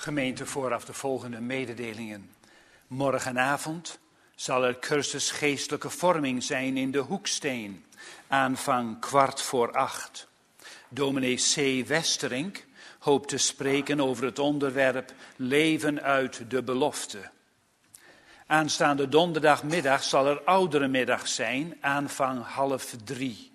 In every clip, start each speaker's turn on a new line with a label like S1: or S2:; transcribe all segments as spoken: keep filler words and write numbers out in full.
S1: Gemeente, vooraf de volgende mededelingen. Morgenavond zal er cursus geestelijke vorming zijn in de Hoeksteen, aanvang kwart voor acht. Dominee C. Westerink hoopt te spreken over het onderwerp leven uit de belofte. Aanstaande donderdagmiddag zal er ouderenmiddag zijn, aanvang half drie.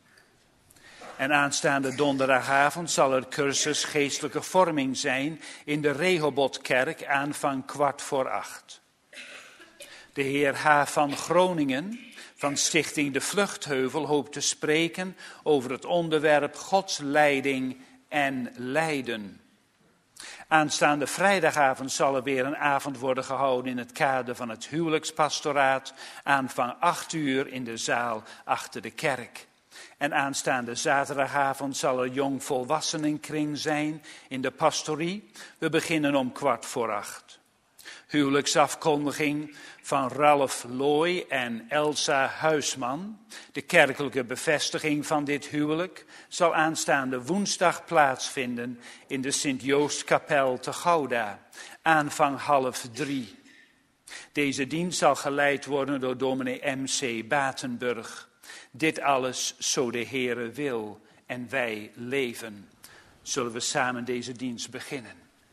S1: En aanstaande donderdagavond zal er cursus geestelijke vorming zijn in de Rehobotkerk, aanvang kwart voor acht. De heer H. van Groningen van Stichting De Vluchtheuvel hoopt te spreken over het onderwerp Gods leiding en lijden. Aanstaande vrijdagavond zal er weer een avond worden gehouden in het kader van het huwelijkspastoraat, aanvang acht uur in de zaal achter de kerk. En aanstaande zaterdagavond zal er jongvolwassenenkring zijn in de pastorie. We beginnen om kwart voor acht. Huwelijksafkondiging van Ralf Looy en Elsa Huisman. De kerkelijke bevestiging van dit huwelijk zal aanstaande woensdag plaatsvinden in de Sint-Joostkapel te Gouda, aanvang half drie. Deze dienst zal geleid worden door dominee M C Batenburg. Dit alles zo de Heere wil en wij leven. Zullen we samen deze dienst beginnen.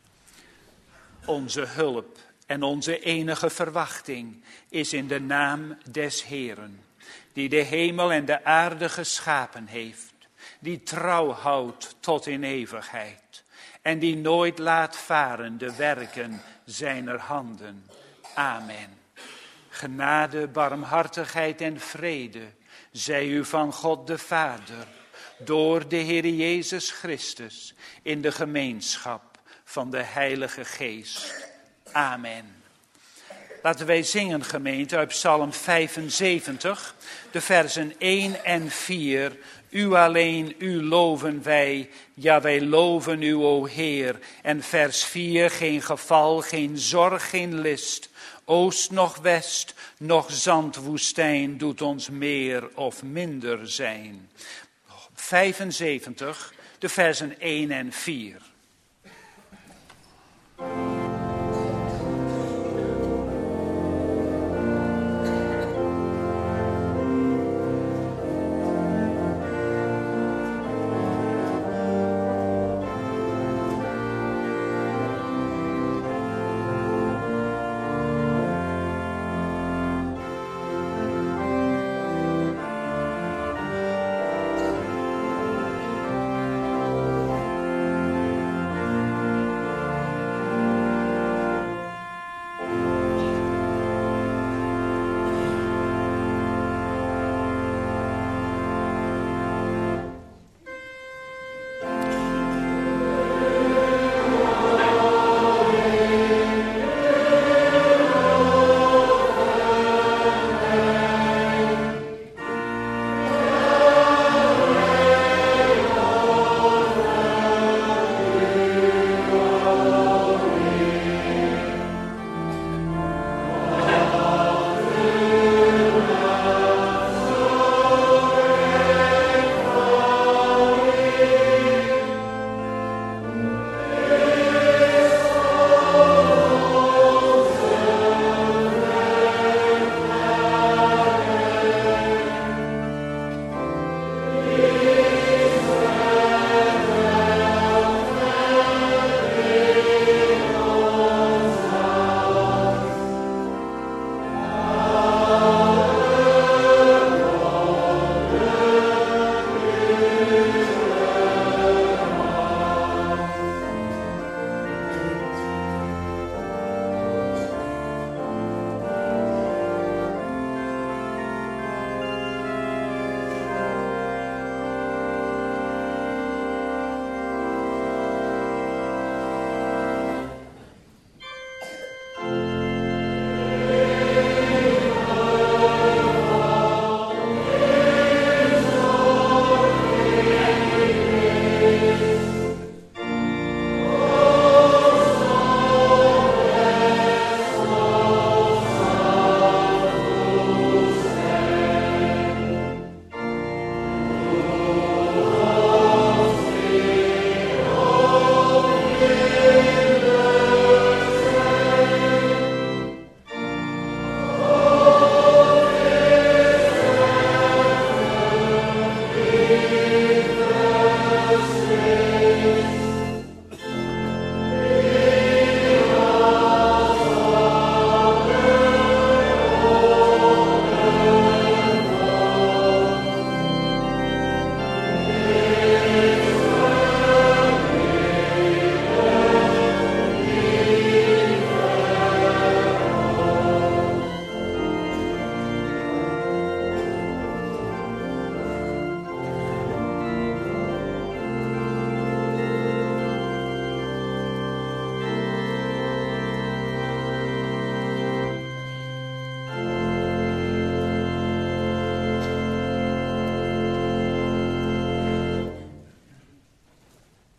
S1: Onze hulp en onze enige verwachting is in de naam des Heeren, die de hemel en de aarde geschapen heeft, die trouw houdt tot in eeuwigheid en die nooit laat varen de werken zijner handen. Amen. Genade, barmhartigheid en vrede zij u van God de Vader, door de Heer Jezus Christus, in de gemeenschap van de Heilige Geest. Amen. Laten wij zingen, gemeente, uit Psalm vijfenzeventig, de versen één en vier. U alleen, u loven wij, ja wij loven u, o Heer. En vers vier, geen geval, geen zorg, geen list. Oost noch west, noch zandwoestijn doet ons meer of minder zijn. vijfenzeventig, de versen één en vier.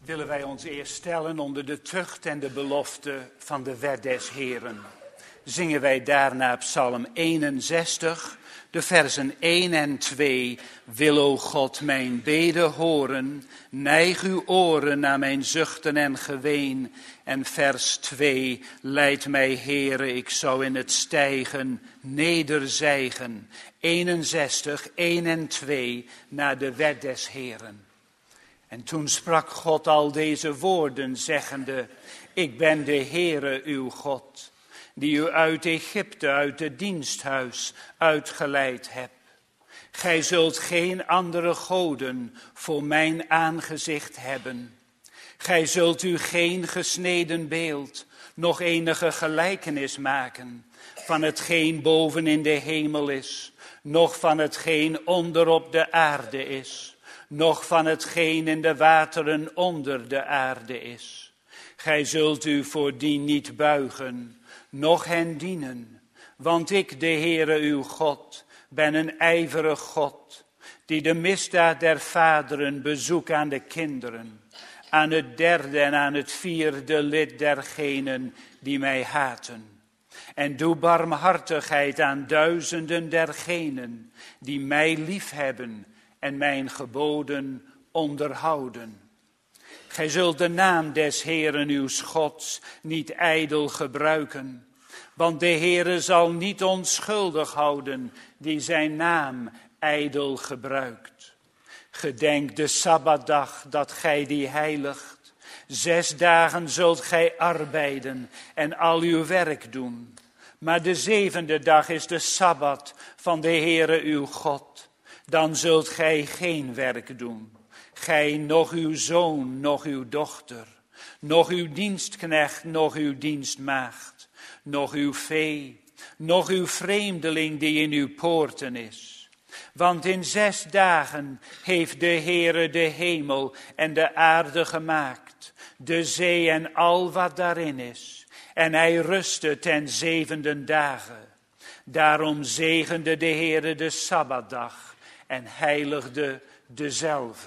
S1: willen wij ons eerst stellen onder de tucht en de belofte van de wet des Heren. Zingen wij daarna Psalm eenenzestig, de versen één en twee. Wil, o God, mijn bede horen, neig uw oren naar mijn zuchten en geween. En vers twee, leid mij, Heere, ik zou in het stijgen nederzijgen. eenenzestig, één en twee, naar de wet des Heren. En toen sprak God al deze woorden, zeggende, ik ben de Heere uw God, die u uit Egypte, uit het diensthuis uitgeleid heb. Gij zult geen andere goden voor mijn aangezicht hebben. Gij zult u geen gesneden beeld, nog enige gelijkenis maken van hetgeen boven in de hemel is, noch van hetgeen onder op de aarde is, noch van hetgeen in de wateren onder de aarde is. Gij zult u voor die niet buigen, noch hen dienen, want ik, de Heere uw God, ben een ijverig God, die de misdaad der vaderen bezoekt aan de kinderen, aan het derde en aan het vierde lid dergenen die mij haten. En doe barmhartigheid aan duizenden dergenen die mij liefhebben en mijn geboden onderhouden. Gij zult de naam des Heeren uw Gods niet ijdel gebruiken, want de Heere zal niet onschuldig houden die zijn naam ijdel gebruikt. Gedenk de Sabbatdag dat gij die heiligt. Zes dagen zult gij arbeiden en al uw werk doen. Maar de zevende dag is de Sabbat van de Heere uw God. Dan zult gij geen werk doen. Gij, noch uw zoon, noch uw dochter, noch uw dienstknecht, noch uw dienstmaagd, noch uw vee, noch uw vreemdeling die in uw poorten is. Want in zes dagen heeft de Heere de hemel en de aarde gemaakt, de zee en al wat daarin is. En hij rustte ten zevende dagen. Daarom zegende de Heere de Sabbatdag en heiligde dezelve.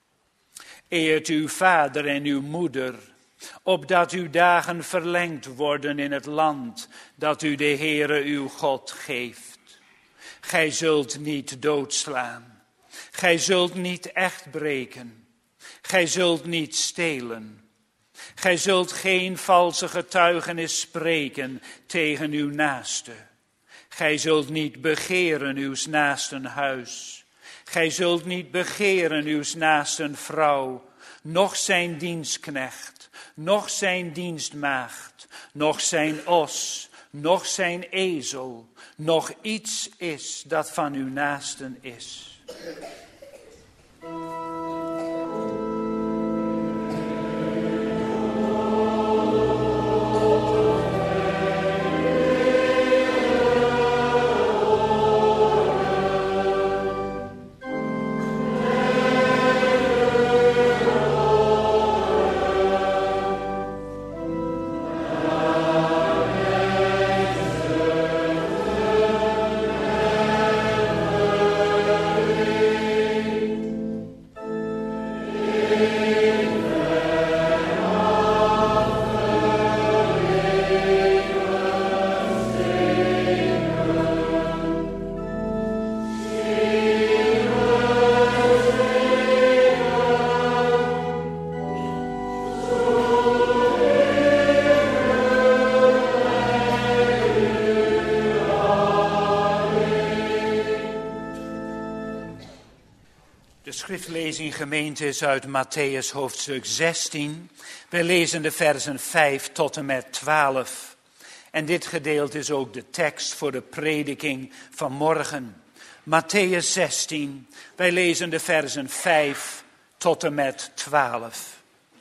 S1: Eert uw vader en uw moeder, opdat uw dagen verlengd worden in het land dat u de Heere uw God geeft. Gij zult niet doodslaan, gij zult niet echt breken, gij zult niet stelen. Gij zult geen valse getuigenis spreken tegen uw naaste. Gij zult niet begeren uw naasten huis. Gij zult niet begeren uw naasten vrouw, noch zijn dienstknecht, noch zijn dienstmaagd, noch zijn os, noch zijn ezel, noch iets is dat van uw naasten is. Schriftlezing gemeente is uit Mattheüs hoofdstuk zestien. Wij lezen de versen vijf tot en met twaalf. En dit gedeelte is ook de tekst voor de prediking van morgen. Mattheüs zestien, wij lezen de versen vijf tot en met twaalf.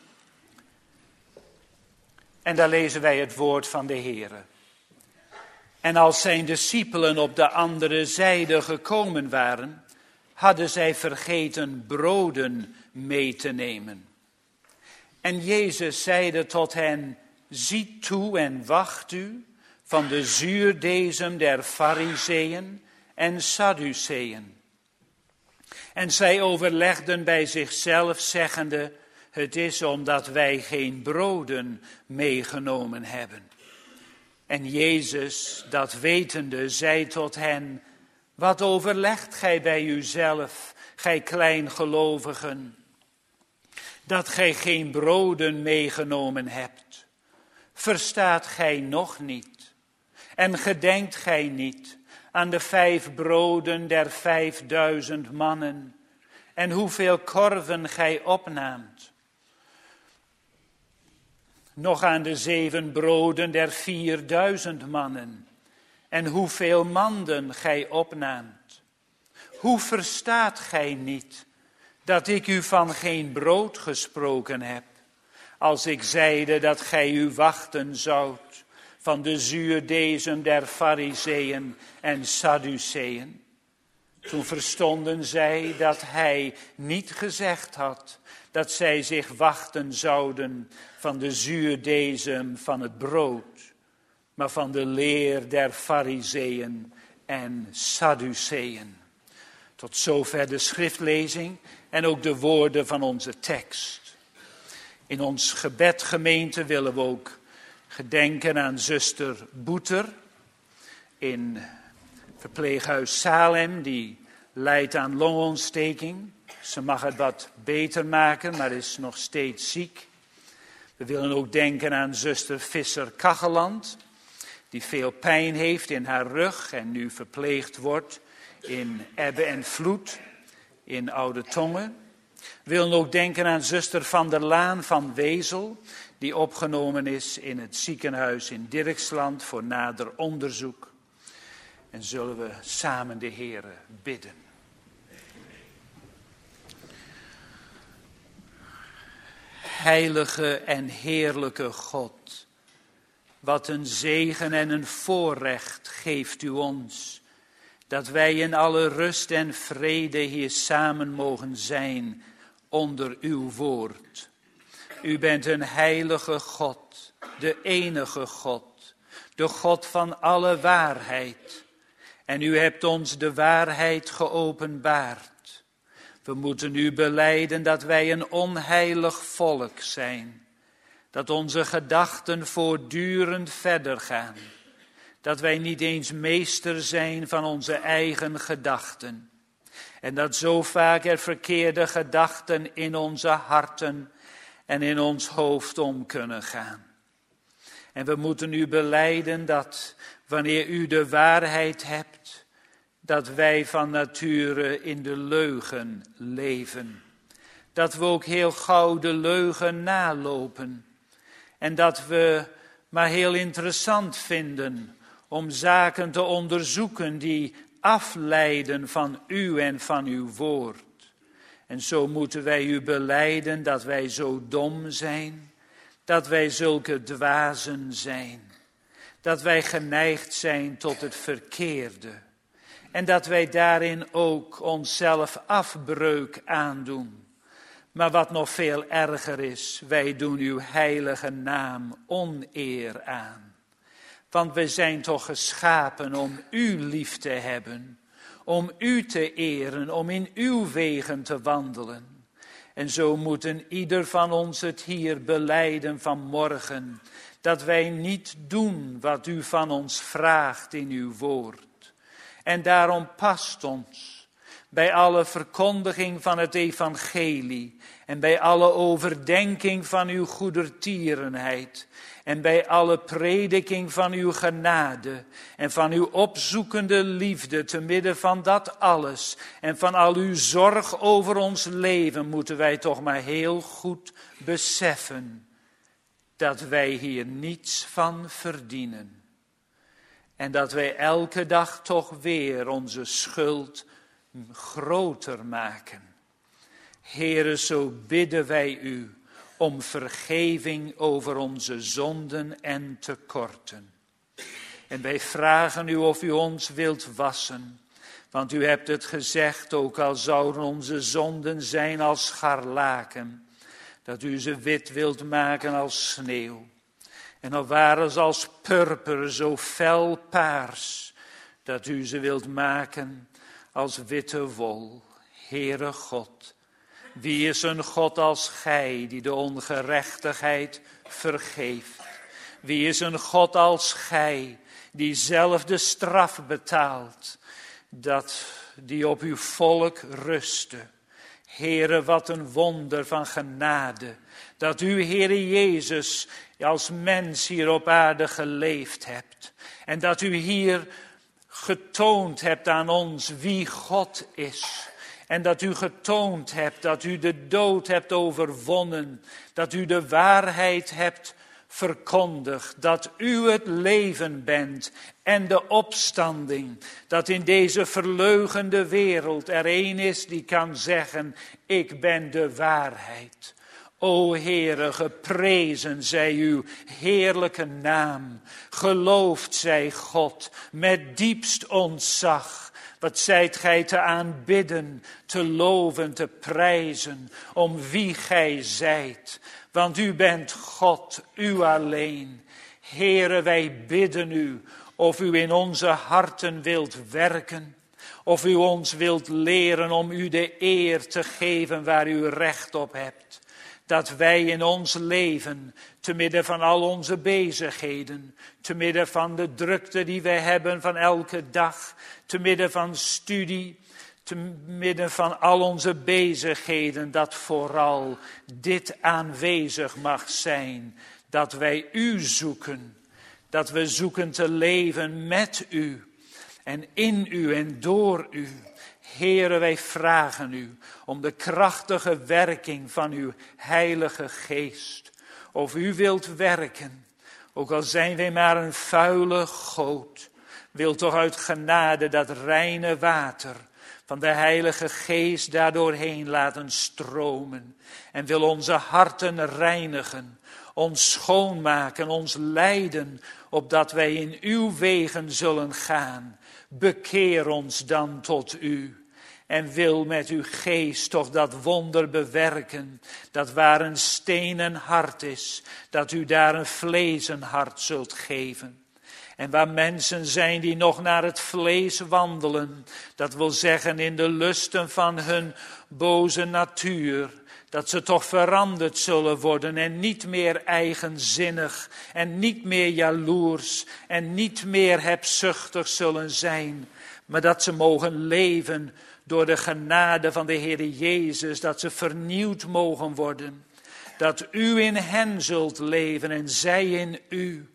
S1: En daar lezen wij het woord van de Heere. En als zijn discipelen op de andere zijde gekomen waren, hadden zij vergeten broden mee te nemen. En Jezus zeide tot hen, ziet toe en wacht u van de zuurdesem der Farizeeën en Sadduceeën. En zij overlegden bij zichzelf, zeggende, Het is omdat wij geen broden meegenomen hebben. En Jezus, dat wetende, zei tot hen: wat overlegt gij bij uzelf, gij kleingelovigen, dat gij geen broden meegenomen hebt? Verstaat gij nog niet? En gedenkt gij niet aan de vijf broden der vijfduizend mannen, en hoeveel korven gij opnaamt? Nog aan de zeven broden der vierduizend mannen, en hoeveel manden gij opnaamt? Hoe verstaat gij niet dat ik u van geen brood gesproken heb, als ik zeide dat gij u wachten zoudt van de zuurdezen der Farizeeën en Sadduceeën? Toen verstonden zij dat hij niet gezegd had dat zij zich wachten zouden van de zuurdezen van het brood, maar van de leer der Farizeeën en Sadduceeën. Tot zover de schriftlezing en ook de woorden van onze tekst. In ons gebed, gemeente, willen we ook gedenken aan zuster Boeter in verpleeghuis Salem, die lijdt aan longontsteking. Ze mag het wat beter maken, maar is nog steeds ziek. We willen ook denken aan zuster Visser-Kacheland, die veel pijn heeft in haar rug en nu verpleegd wordt in Ebbe en Vloed in Oude Tongen. We willen ook denken aan zuster Van der Laan van Wezel, die opgenomen is in het ziekenhuis in Dirksland voor nader onderzoek. En zullen we samen de Heere bidden. Heilige en heerlijke God, wat een zegen en een voorrecht geeft u ons, dat wij in alle rust en vrede hier samen mogen zijn onder uw woord. U bent een heilige God, de enige God, de God van alle waarheid. En u hebt ons de waarheid geopenbaard. We moeten u belijden dat wij een onheilig volk zijn. Dat onze gedachten voortdurend verder gaan. Dat wij niet eens meester zijn van onze eigen gedachten. En dat zo vaak er verkeerde gedachten in onze harten en in ons hoofd om kunnen gaan. En we moeten u belijden dat wanneer u de waarheid hebt, dat wij van nature in de leugen leven. Dat we ook heel gauw de leugen nalopen. En dat we maar heel interessant vinden om zaken te onderzoeken die afleiden van u en van uw woord. En zo moeten wij u belijden dat wij zo dom zijn, dat wij zulke dwazen zijn, dat wij geneigd zijn tot het verkeerde. En dat wij daarin ook onszelf afbreuk aandoen. Maar wat nog veel erger is, wij doen uw heilige naam oneer aan. Want we zijn toch geschapen om u lief te hebben, om u te eren, om in uw wegen te wandelen. En zo moeten ieder van ons het hier belijden vanmorgen, dat wij niet doen wat u van ons vraagt in uw woord. En daarom past ons bij alle verkondiging van het evangelie en bij alle overdenking van uw goedertierenheid en bij alle prediking van uw genade en van uw opzoekende liefde te midden van dat alles en van al uw zorg over ons leven moeten wij toch maar heel goed beseffen dat wij hier niets van verdienen. En dat wij elke dag toch weer onze schuld groter maken. Heere, zo bidden wij u om vergeving over onze zonden en tekorten. En wij vragen u of u ons wilt wassen. Want u hebt het gezegd, ook al zouden onze zonden zijn als scharlaken, dat u ze wit wilt maken als sneeuw. En al waren ze als purper zo fel paars, dat u ze wilt maken als witte wol. Heere God, Wie is een God als gij, die de ongerechtigheid vergeeft? Wie is een God als gij, die zelf de straf betaalt, dat die op uw volk rustte? Heere, wat een wonder van genade, dat u, Heere Jezus, als mens hier op aarde geleefd hebt. En dat u hier getoond hebt aan ons wie God is. En dat u getoond hebt dat u de dood hebt overwonnen. Dat u de waarheid hebt verkondigd. Dat u het leven bent en de opstanding. Dat in deze verleugende wereld er één is die kan zeggen, ik ben de waarheid. O Heere, geprezen zij uw heerlijke naam. Geloofd zij God met diepst ontzag. Wat zijt gij te aanbidden, te loven, te prijzen, om wie gij zijt. Want u bent God, u alleen. Heere, wij bidden u, of u in onze harten wilt werken. Of u ons wilt leren om u de eer te geven waar u recht op hebt. Dat wij in ons leven, te midden van al onze bezigheden, te midden van de drukte die wij hebben van elke dag, te midden van studie, te midden van al onze bezigheden, dat vooral dit aanwezig mag zijn. Dat wij u zoeken, dat we zoeken te leven met u en in u en door u. Heere, wij vragen u om de krachtige werking van uw heilige geest. Of u wilt werken, ook al zijn wij maar een vuile goot, wil toch uit genade dat reine water van de heilige geest daardoorheen laten stromen. En wil onze harten reinigen, ons schoonmaken, ons leiden, opdat wij in uw wegen zullen gaan. Bekeer ons dan tot u. En wil met uw geest toch dat wonder bewerken, dat waar een stenen hart is, dat u daar een vleesen hart zult geven. En waar mensen zijn die nog naar het vlees wandelen, dat wil zeggen in de lusten van hun boze natuur, dat ze toch veranderd zullen worden en niet meer eigenzinnig en niet meer jaloers en niet meer hebzuchtig zullen zijn, maar dat ze mogen leven door de genade van de Heer Jezus, dat ze vernieuwd mogen worden. Dat u in hen zult leven en zij in u.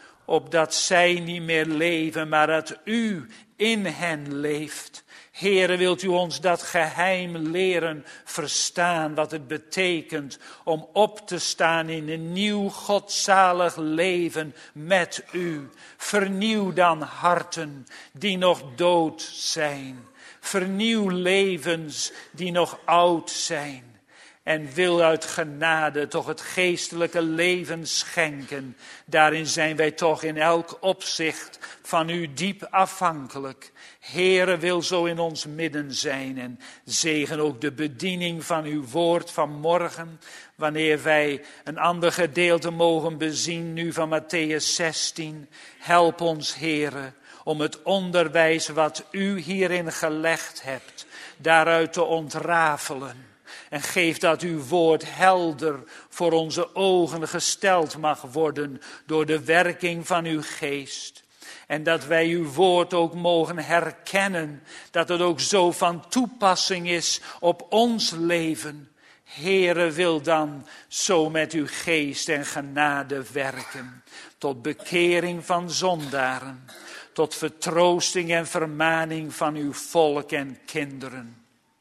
S1: Opdat zij niet meer leven, maar dat u in hen leeft. Heere, wilt u ons dat geheim leren verstaan, wat het betekent om op te staan in een nieuw godzalig leven met u. Vernieuw dan harten die nog dood zijn. Vernieuw levens die nog oud zijn. En wil uit genade toch het geestelijke leven schenken. Daarin zijn wij toch in elk opzicht van u diep afhankelijk. Heere, wil zo in ons midden zijn en zegen ook de bediening van uw woord van morgen. Wanneer wij een ander gedeelte mogen bezien nu van Mattheüs zestien. Help ons, Heere, om het onderwijs wat u hierin gelegd hebt, daaruit te ontrafelen. En geef dat uw woord helder voor onze ogen gesteld mag worden door de werking van uw geest. En dat wij uw woord ook mogen herkennen, dat het ook zo van toepassing is op ons leven. Heere, wil dan zo met uw geest en genade werken, tot bekering van zondaren, tot vertroosting en vermaning van uw volk en kinderen.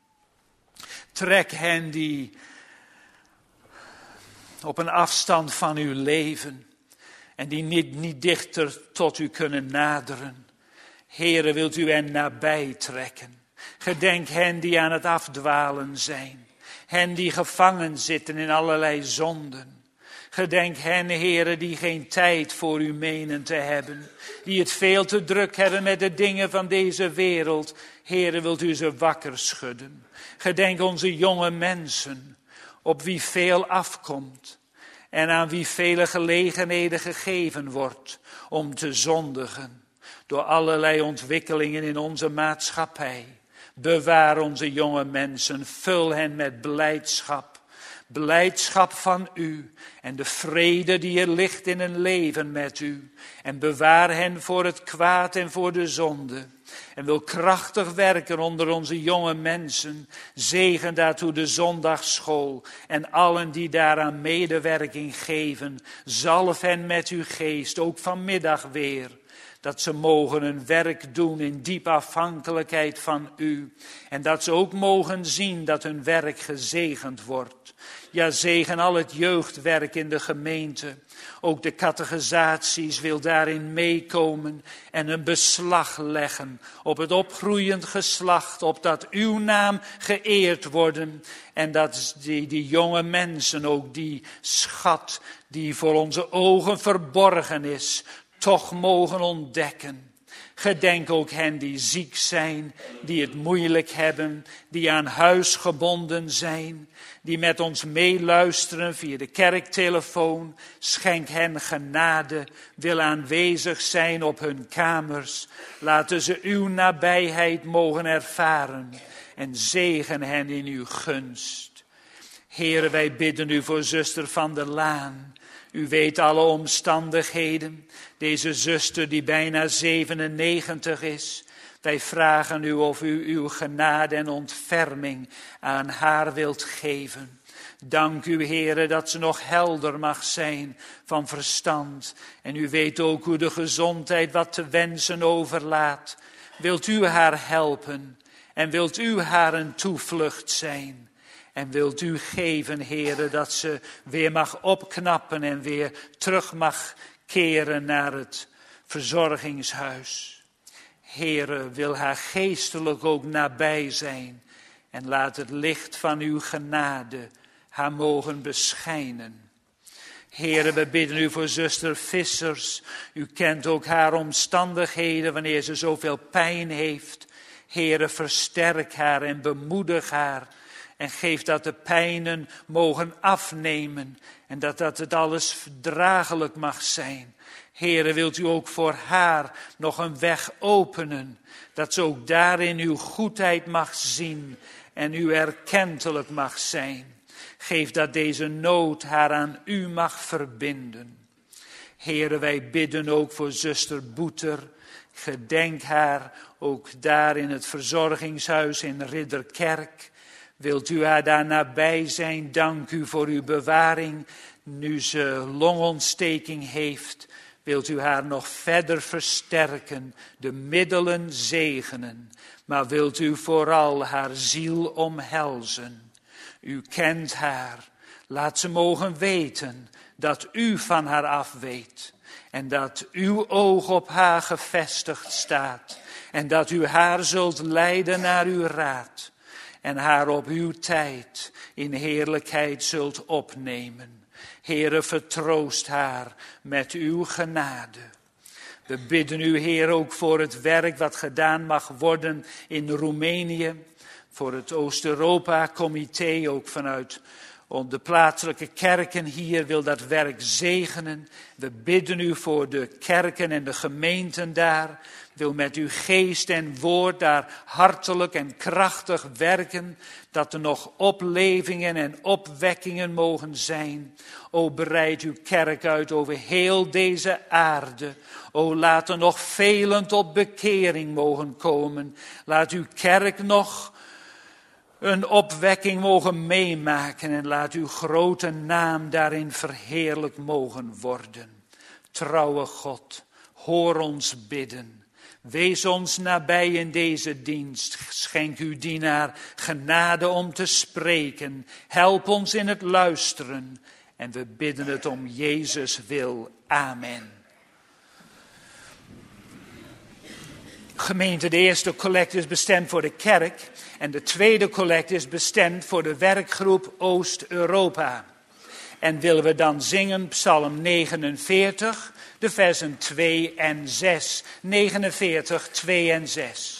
S1: Trek hen die op een afstand van u leven en die niet, niet dichter tot u kunnen naderen. Heere, wilt u hen nabij trekken. Gedenk hen die aan het afdwalen zijn. Hen die gevangen zitten in allerlei zonden. Gedenk hen, Heere, die geen tijd voor u menen te hebben. Die het veel te druk hebben met de dingen van deze wereld. Heere, wilt u ze wakker schudden. Gedenk onze jonge mensen, op wie veel afkomt. En aan wie vele gelegenheden gegeven wordt om te zondigen. Door allerlei ontwikkelingen in onze maatschappij. Bewaar onze jonge mensen, vul hen met blijdschap. Blijdschap van u en de vrede die er ligt in een leven met u. En bewaar hen voor het kwaad en voor de zonde. En wil krachtig werken onder onze jonge mensen. Zegen daartoe de zondagsschool en allen die daaraan medewerking geven. Zalf hen met uw geest, ook vanmiddag weer. Dat ze mogen hun werk doen in diep afhankelijkheid van u. En dat ze ook mogen zien dat hun werk gezegend wordt. Ja, zegen al het jeugdwerk in de gemeente. Ook de catechisaties wil daarin meekomen en een beslag leggen op het opgroeiend geslacht, opdat uw naam geëerd worden. En dat die, die jonge mensen ook die schat die voor onze ogen verborgen is, toch mogen ontdekken. Gedenk ook hen die ziek zijn, die het moeilijk hebben, die aan huis gebonden zijn, die met ons meeluisteren via de kerktelefoon. Schenk hen genade, wil aanwezig zijn op hun kamers. Laten ze uw nabijheid mogen ervaren en zegen hen in uw gunst. Heere, wij bidden u voor zuster Van der Laan. U weet alle omstandigheden. Deze zuster die bijna zevenennegentig is. Wij vragen u of u uw genade en ontferming aan haar wilt geven. Dank u, Heere, dat ze nog helder mag zijn van verstand. En u weet ook hoe de gezondheid wat te wensen overlaat. Wilt u haar helpen en wilt u haar een toevlucht zijn. En wilt u geven, Heere, dat ze weer mag opknappen en weer terug mag keren naar het verzorgingshuis. Heere, wil haar geestelijk ook nabij zijn. En laat het licht van uw genade haar mogen beschijnen. Heere, we bidden u voor zuster Vissers. U kent ook haar omstandigheden wanneer ze zoveel pijn heeft. Heere, versterk haar en bemoedig haar. En geef dat de pijnen mogen afnemen. En dat, dat het alles verdraaglijk mag zijn. Heere, wilt u ook voor haar nog een weg openen. Dat ze ook daarin uw goedheid mag zien. En u erkentelijk mag zijn. Geef dat deze nood haar aan u mag verbinden. Heere, wij bidden ook voor zuster Boeter. Gedenk haar ook daar in het verzorgingshuis in Ridderkerk. Wilt u haar daar nabij zijn? Dank u voor uw bewaring. Nu ze longontsteking heeft, wilt u haar nog verder versterken, de middelen zegenen. Maar wilt u vooral haar ziel omhelzen. U kent haar. Laat ze mogen weten dat u van haar af weet. En dat uw oog op haar gevestigd staat. En dat u haar zult leiden naar uw raad. En haar op uw tijd in heerlijkheid zult opnemen. Heere, vertroost haar met uw genade. We bidden u, Heer, ook voor het werk wat gedaan mag worden in Roemenië. Voor het Oost-Europa-comité, ook vanuit de plaatselijke kerken hier wil dat werk zegenen. We bidden u voor de kerken en de gemeenten daar. Wil met uw geest en woord daar hartelijk en krachtig werken. Dat er nog oplevingen en opwekkingen mogen zijn. O, breid uw kerk uit over heel deze aarde. O, laat er nog velen tot bekering mogen komen. Laat uw kerk nog een opwekking mogen meemaken. En laat uw grote naam daarin verheerlijk mogen worden. Trouwe God, hoor ons bidden. Wees ons nabij in deze dienst. Schenk uw dienaar genade om te spreken. Help ons in het luisteren. En we bidden het om Jezus wil. Amen. Gemeente, de eerste collecte is bestemd voor de kerk. En de tweede collecte is bestemd voor de werkgroep Oost-Europa. En willen we dan zingen Psalm negenenveertig, de versen twee en zes. negenenveertig, twee en zes.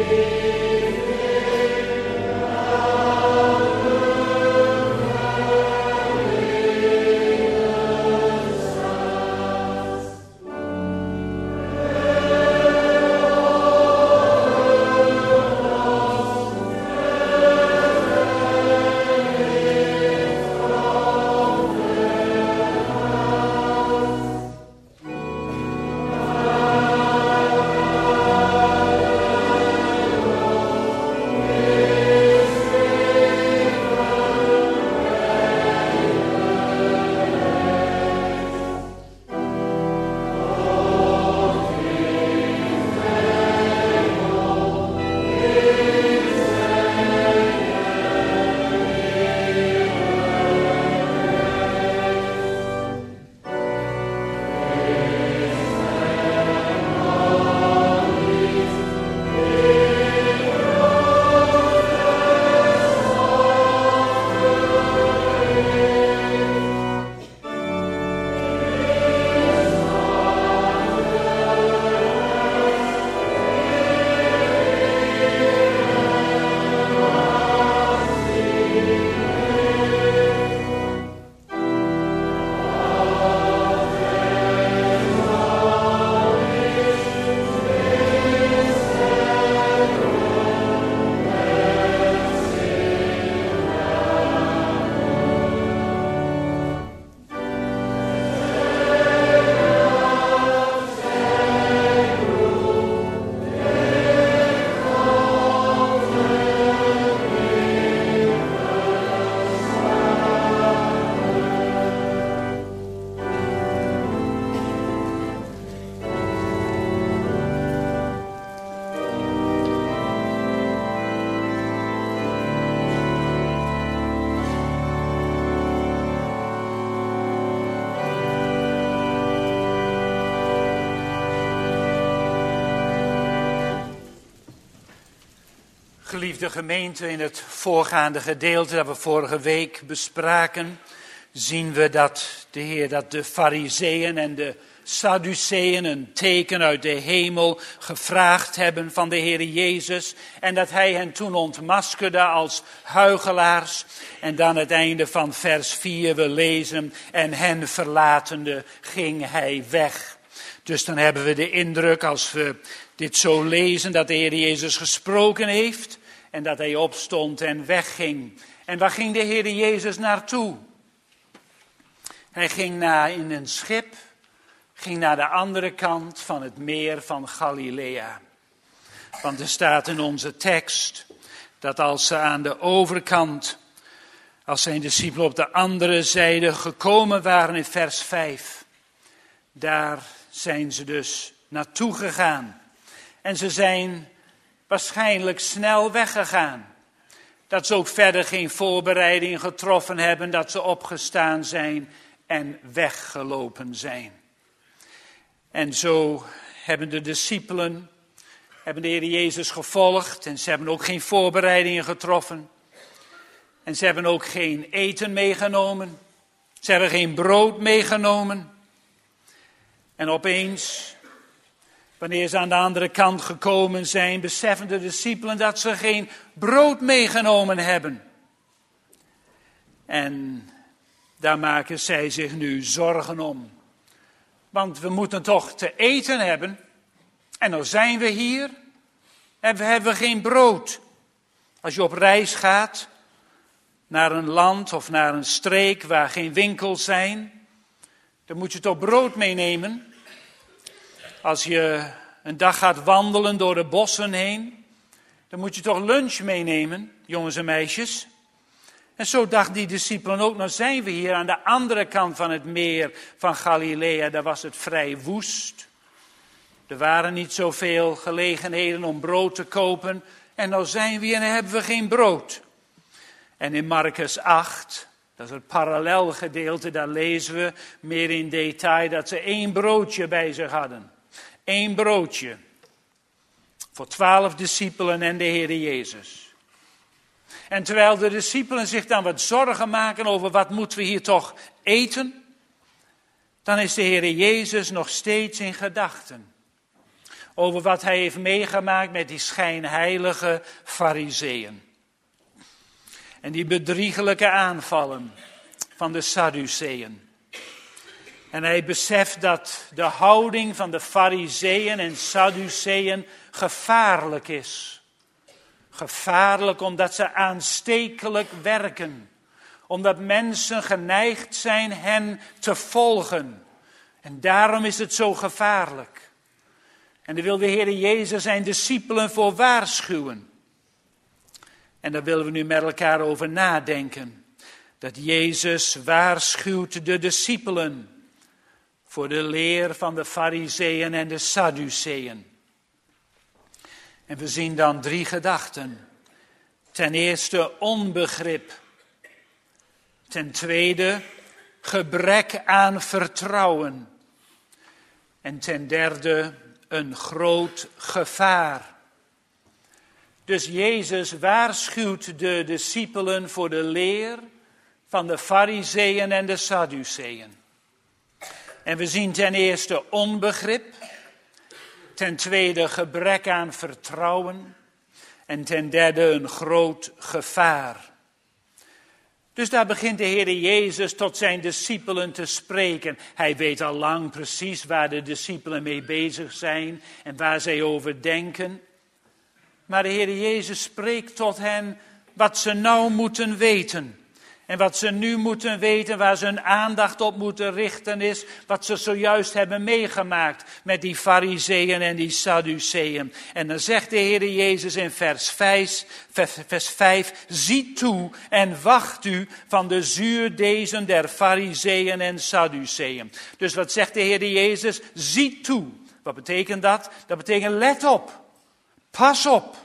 S1: Geliefde gemeente, in het voorgaande gedeelte dat we vorige week bespraken, zien we dat de Heer, dat de Farizeeën en de Sadduceeën een teken uit de hemel gevraagd hebben van de Heer Jezus. En dat hij hen toen ontmaskerde als huichelaars. En dan het einde van vers vier, we lezen, en hen verlatende ging hij weg. Dus dan hebben we de indruk, als we dit zo lezen, dat de Heer Jezus gesproken heeft en dat hij opstond en wegging. En waar ging de Heer Jezus naartoe? Hij ging naar, in een schip, ging naar de andere kant van het meer van Galilea. Want er staat in onze tekst dat als ze aan de overkant, als zijn discipelen op de andere zijde gekomen waren in vers vijf, daar zijn ze dus naartoe gegaan. En ze zijn waarschijnlijk snel weggegaan. Dat ze ook verder geen voorbereiding getroffen hebben, dat ze opgestaan zijn en weggelopen zijn. En zo hebben de discipelen, hebben de Heer Jezus gevolgd en ze hebben ook geen voorbereidingen getroffen. En ze hebben ook geen eten meegenomen. Ze hebben geen brood meegenomen. En opeens, wanneer ze aan de andere kant gekomen zijn, beseffen de discipelen dat ze geen brood meegenomen hebben. En daar maken zij zich nu zorgen om. Want we moeten toch te eten hebben. En dan zijn we hier en we hebben geen brood. Als je op reis gaat naar een land of naar een streek waar geen winkels zijn, dan moet je toch brood meenemen. Als je een dag gaat wandelen door de bossen heen, dan moet je toch lunch meenemen, jongens en meisjes. En zo dachten die discipelen ook, nou zijn we hier aan de andere kant van het meer van Galilea, daar was het vrij woest. Er waren niet zoveel gelegenheden om brood te kopen en nou zijn we hier en hebben we geen brood. En in Markus acht, dat is het parallelgedeelte, daar lezen we meer in detail dat ze één broodje bij zich hadden. Eén broodje voor twaalf discipelen en de Heer Jezus. En terwijl de discipelen zich dan wat zorgen maken over wat moeten we hier toch eten, dan is de Heer Jezus nog steeds in gedachten. Over wat hij heeft meegemaakt met die schijnheilige Farizeeën. En die bedriegelijke aanvallen van de Sadduceeën. En hij beseft dat de houding van de Farizeeën en Sadduceeën gevaarlijk is. Gevaarlijk omdat ze aanstekelijk werken. Omdat mensen geneigd zijn hen te volgen. En daarom is het zo gevaarlijk. En daar wil de Heer Jezus zijn discipelen voor waarschuwen. En daar willen we nu met elkaar over nadenken. Dat Jezus waarschuwt de discipelen voor de leer van de Farizeeën en de Sadduceeën. En we zien dan drie gedachten. Ten eerste onbegrip. Ten tweede gebrek aan vertrouwen. En ten derde een groot gevaar. Dus Jezus waarschuwt de discipelen voor de leer van de Farizeeën en de Sadduceeën. En we zien ten eerste onbegrip, ten tweede gebrek aan vertrouwen en ten derde een groot gevaar. Dus daar begint de Heer Jezus tot zijn discipelen te spreken. Hij weet al lang precies waar de discipelen mee bezig zijn en waar zij over denken. Maar de Heer Jezus spreekt tot hen wat ze nou moeten weten. En wat ze nu moeten weten, waar ze hun aandacht op moeten richten is, wat ze zojuist hebben meegemaakt met die Farizeeën en die Sadduceeën. En dan zegt de Heer Jezus in vers vijf, vers vijf, zie toe en wacht u van de zuurdezen der Farizeeën en Sadduceeën. Dus wat zegt de Heer Jezus? Zie toe. Wat betekent dat? Dat betekent let op. Pas op.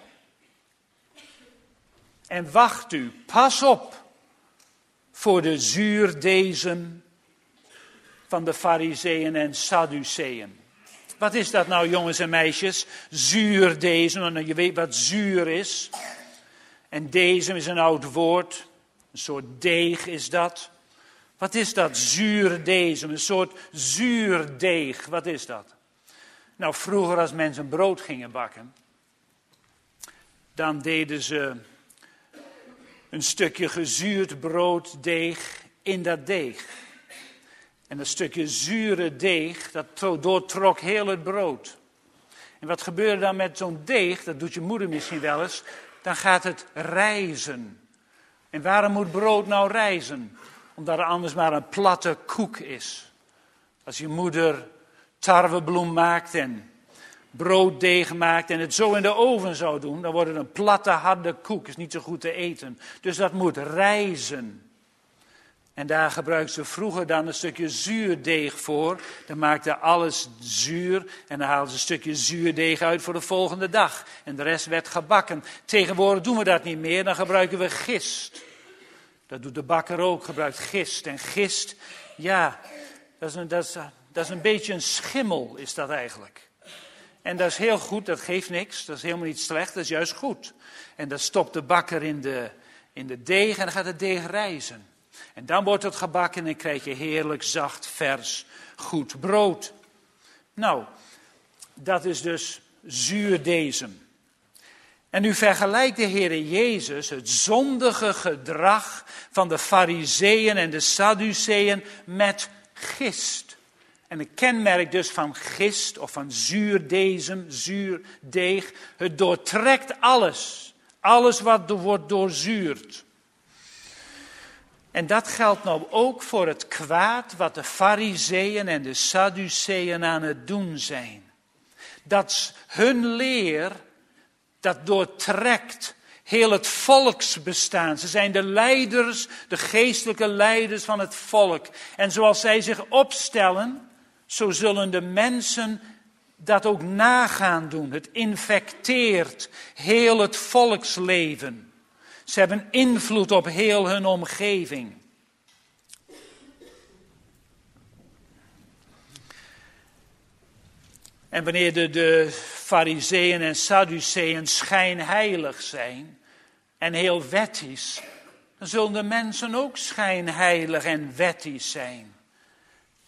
S1: En wacht u. Pas op. Voor de zuurdezen van de Farizeeën en Sadduceeën. Wat is dat nou, jongens en meisjes? Zuurdezen, want je weet wat zuur is. En deze is een oud woord. Een soort deeg is dat. Wat is dat, zuurdezen? Een soort zuurdeeg. Wat is dat? Nou, vroeger als mensen brood gingen bakken, dan deden ze een stukje gezuurd brooddeeg in dat deeg. En dat stukje zure deeg, dat doortrok heel het brood. En wat gebeurde dan met zo'n deeg, dat doet je moeder misschien wel eens, dan gaat het rijzen. En waarom moet brood nou rijzen? Omdat er anders maar een platte koek is. Als je moeder tarwebloem maakt en brooddeeg maakt en het zo in de oven zou doen, dan wordt het een platte, harde koek. Is niet zo goed te eten. Dus dat moet rijzen. En daar gebruikten ze vroeger dan een stukje zuurdeeg voor. Dan maakte alles zuur en dan haalden ze een stukje zuurdeeg uit voor de volgende dag. En de rest werd gebakken. Tegenwoordig doen we dat niet meer, dan gebruiken we gist. Dat doet de bakker ook, gebruikt gist. En gist, ja, dat is een, dat is, dat is een beetje een schimmel, is dat eigenlijk. En dat is heel goed, dat geeft niks, dat is helemaal niet slecht, dat is juist goed. En dat stopt de bakker in de, in de deeg en dan gaat het deeg rijzen. En dan wordt het gebakken en dan krijg je heerlijk zacht, vers, goed brood. Nou, dat is dus zuurdezen. En nu vergelijkt de Heer Jezus het zondige gedrag van de Farizeeën en de Sadduceeën met gist. En een kenmerk dus van gist of van zuurdezen, zuurdeeg, het doortrekt alles. Alles wat wordt doorzuurd. En dat geldt nou ook voor het kwaad wat de Farizeeën en de Sadduceeën aan het doen zijn. Dat hun leer, dat doortrekt heel het volksbestaan. Ze zijn de leiders, de geestelijke leiders van het volk. En zoals zij zich opstellen, zo zullen de mensen dat ook nagaan doen. Het infecteert heel het volksleven. Ze hebben invloed op heel hun omgeving. En wanneer de, de Farizeeën en Sadduceeën schijnheilig zijn en heel wettisch, dan zullen de mensen ook schijnheilig en wettisch zijn.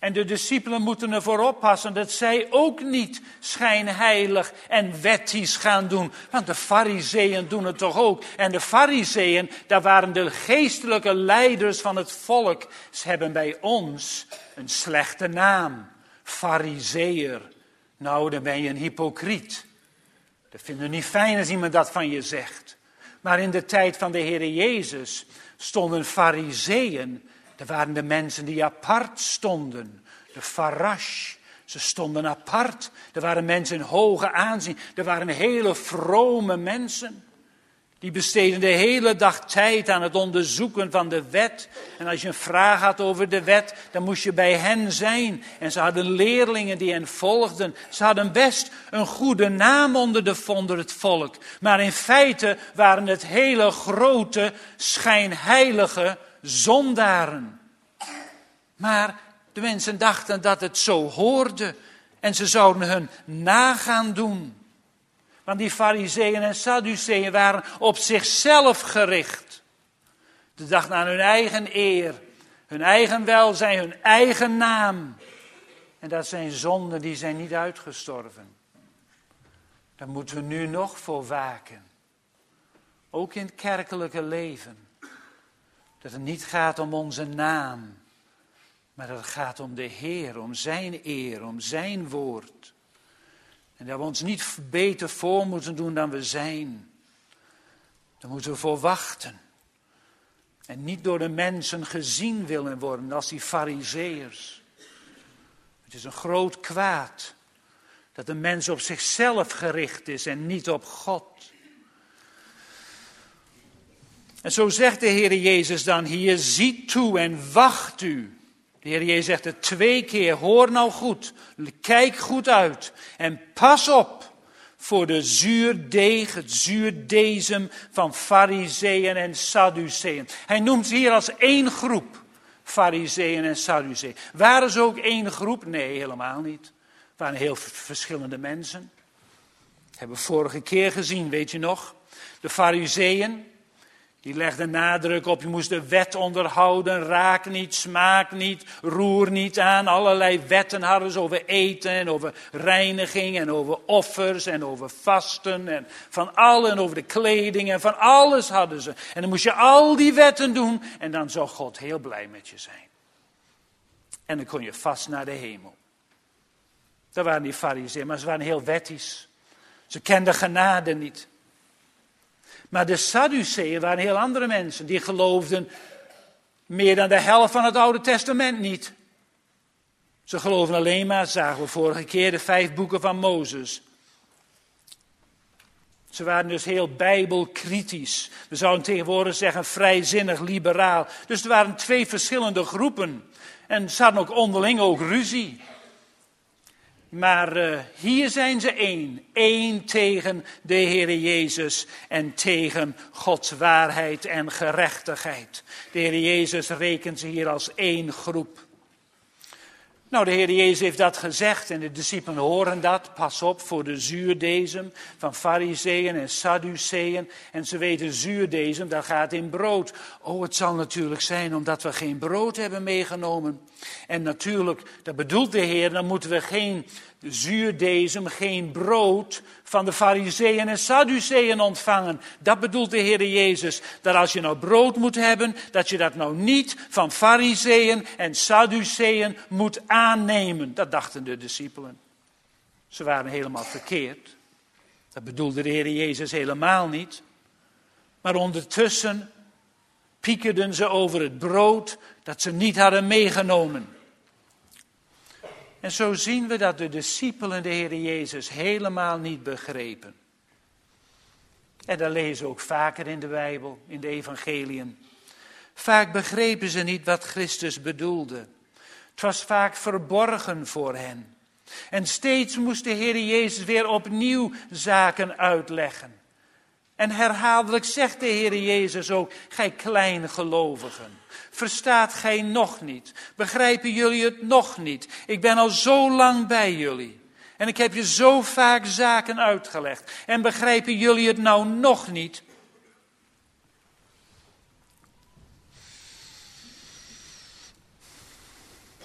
S1: En de discipelen moeten ervoor oppassen dat zij ook niet schijnheilig en wettisch gaan doen. Want de farizeeën doen het toch ook. En de farizeeën, dat waren de geestelijke leiders van het volk. Ze hebben bij ons een slechte naam. Farizeeër. Nou, dan ben je een hypocriet. Dat vinden we niet fijn als iemand dat van je zegt. Maar in de tijd van de Heere Jezus stonden farizeeën. Dat waren de mensen die apart stonden. De farash. Ze stonden apart. Er waren mensen in hoge aanzien. Er waren hele vrome mensen. Die besteden de hele dag tijd aan het onderzoeken van de wet. En als je een vraag had over de wet, dan moest je bij hen zijn. En ze hadden leerlingen die hen volgden. Ze hadden best een goede naam onder, de, onder het volk. Maar in feite waren het hele grote, schijnheilige zondaren. Maar de mensen dachten dat het zo hoorde. En ze zouden hun nagaan doen. Want die farizeeën en sadduceeën waren op zichzelf gericht. Ze dachten aan hun eigen eer, hun eigen welzijn, hun eigen naam. En dat zijn zonden die zijn niet uitgestorven. Daar moeten we nu nog voor waken. Ook in het kerkelijke leven. Dat het niet gaat om onze naam. Maar dat het gaat om de Heer, om zijn eer, om zijn woord. En dat we ons niet beter voor moeten doen dan we zijn. Daar moeten we voor wachten. En niet door de mensen gezien willen worden als die farizeeërs. Het is een groot kwaad. Dat de mens op zichzelf gericht is en niet op God. En zo zegt de Heer Jezus dan hier, ziet toe en wacht u. De Heer Jezus zegt het twee keer, hoor nou goed, kijk goed uit en pas op voor de zuurdeeg, het zuurdezem van farizeeën en sadduceeën. Hij noemt ze hier als één groep, farizeeën en sadduceeën. Waren ze ook één groep? Nee, helemaal niet. Het waren heel verschillende mensen. Dat hebben we vorige keer gezien, weet je nog? De farizeeën. Die legde nadruk op, je moest de wet onderhouden, raak niet, smaak niet, roer niet aan. Allerlei wetten hadden ze over eten en over reiniging en over offers en over vasten en van alle en over de kleding en van alles hadden ze. En dan moest je al die wetten doen en dan zou God heel blij met je zijn. En dan kon je vast naar de hemel. Dat waren die farizeeën, maar ze waren heel wettisch. Ze kenden genade niet. Maar de Sadduceeën waren heel andere mensen. Die geloofden meer dan de helft van het Oude Testament niet. Ze geloofden alleen maar, zagen we vorige keer, de vijf boeken van Mozes. Ze waren dus heel bijbelkritisch. We zouden tegenwoordig zeggen vrijzinnig, liberaal. Dus er waren twee verschillende groepen. En ze hadden ook onderling ook ruzie. Maar uh, hier zijn ze één. Eén tegen de Heere Jezus en tegen Gods waarheid en gerechtigheid. De Heere Jezus rekent ze hier als één groep. Nou, de Heere Jezus heeft dat gezegd en de discipelen horen dat. Pas op voor de zuurdezem van farizeeën en sadduceeën. En ze weten zuurdezem, dat gaat in brood. Oh, het zal natuurlijk zijn omdat we geen brood hebben meegenomen. En natuurlijk, dat bedoelt de Heer, dan moeten we geen zuurdezem, geen brood van de farizeeën en sadduceeën ontvangen. Dat bedoelt de Heer Jezus. Dat als je nou brood moet hebben, dat je dat nou niet van farizeeën en sadduceeën moet aannemen. Dat dachten de discipelen. Ze waren helemaal verkeerd. Dat bedoelde de Heer Jezus helemaal niet. Maar ondertussen piekerden ze over het brood dat ze niet hadden meegenomen. En zo zien we dat de discipelen de Heer Jezus helemaal niet begrepen. En dat lezen we ook vaker in de Bijbel, in de evangeliën. Vaak begrepen ze niet wat Christus bedoelde. Het was vaak verborgen voor hen. En steeds moest de Heer Jezus weer opnieuw zaken uitleggen. En herhaaldelijk zegt de Heer Jezus ook, gij kleingelovigen, verstaat gij nog niet? Begrijpen jullie het nog niet? Ik ben al zo lang bij jullie. En ik heb je zo vaak zaken uitgelegd. En begrijpen jullie het nou nog niet?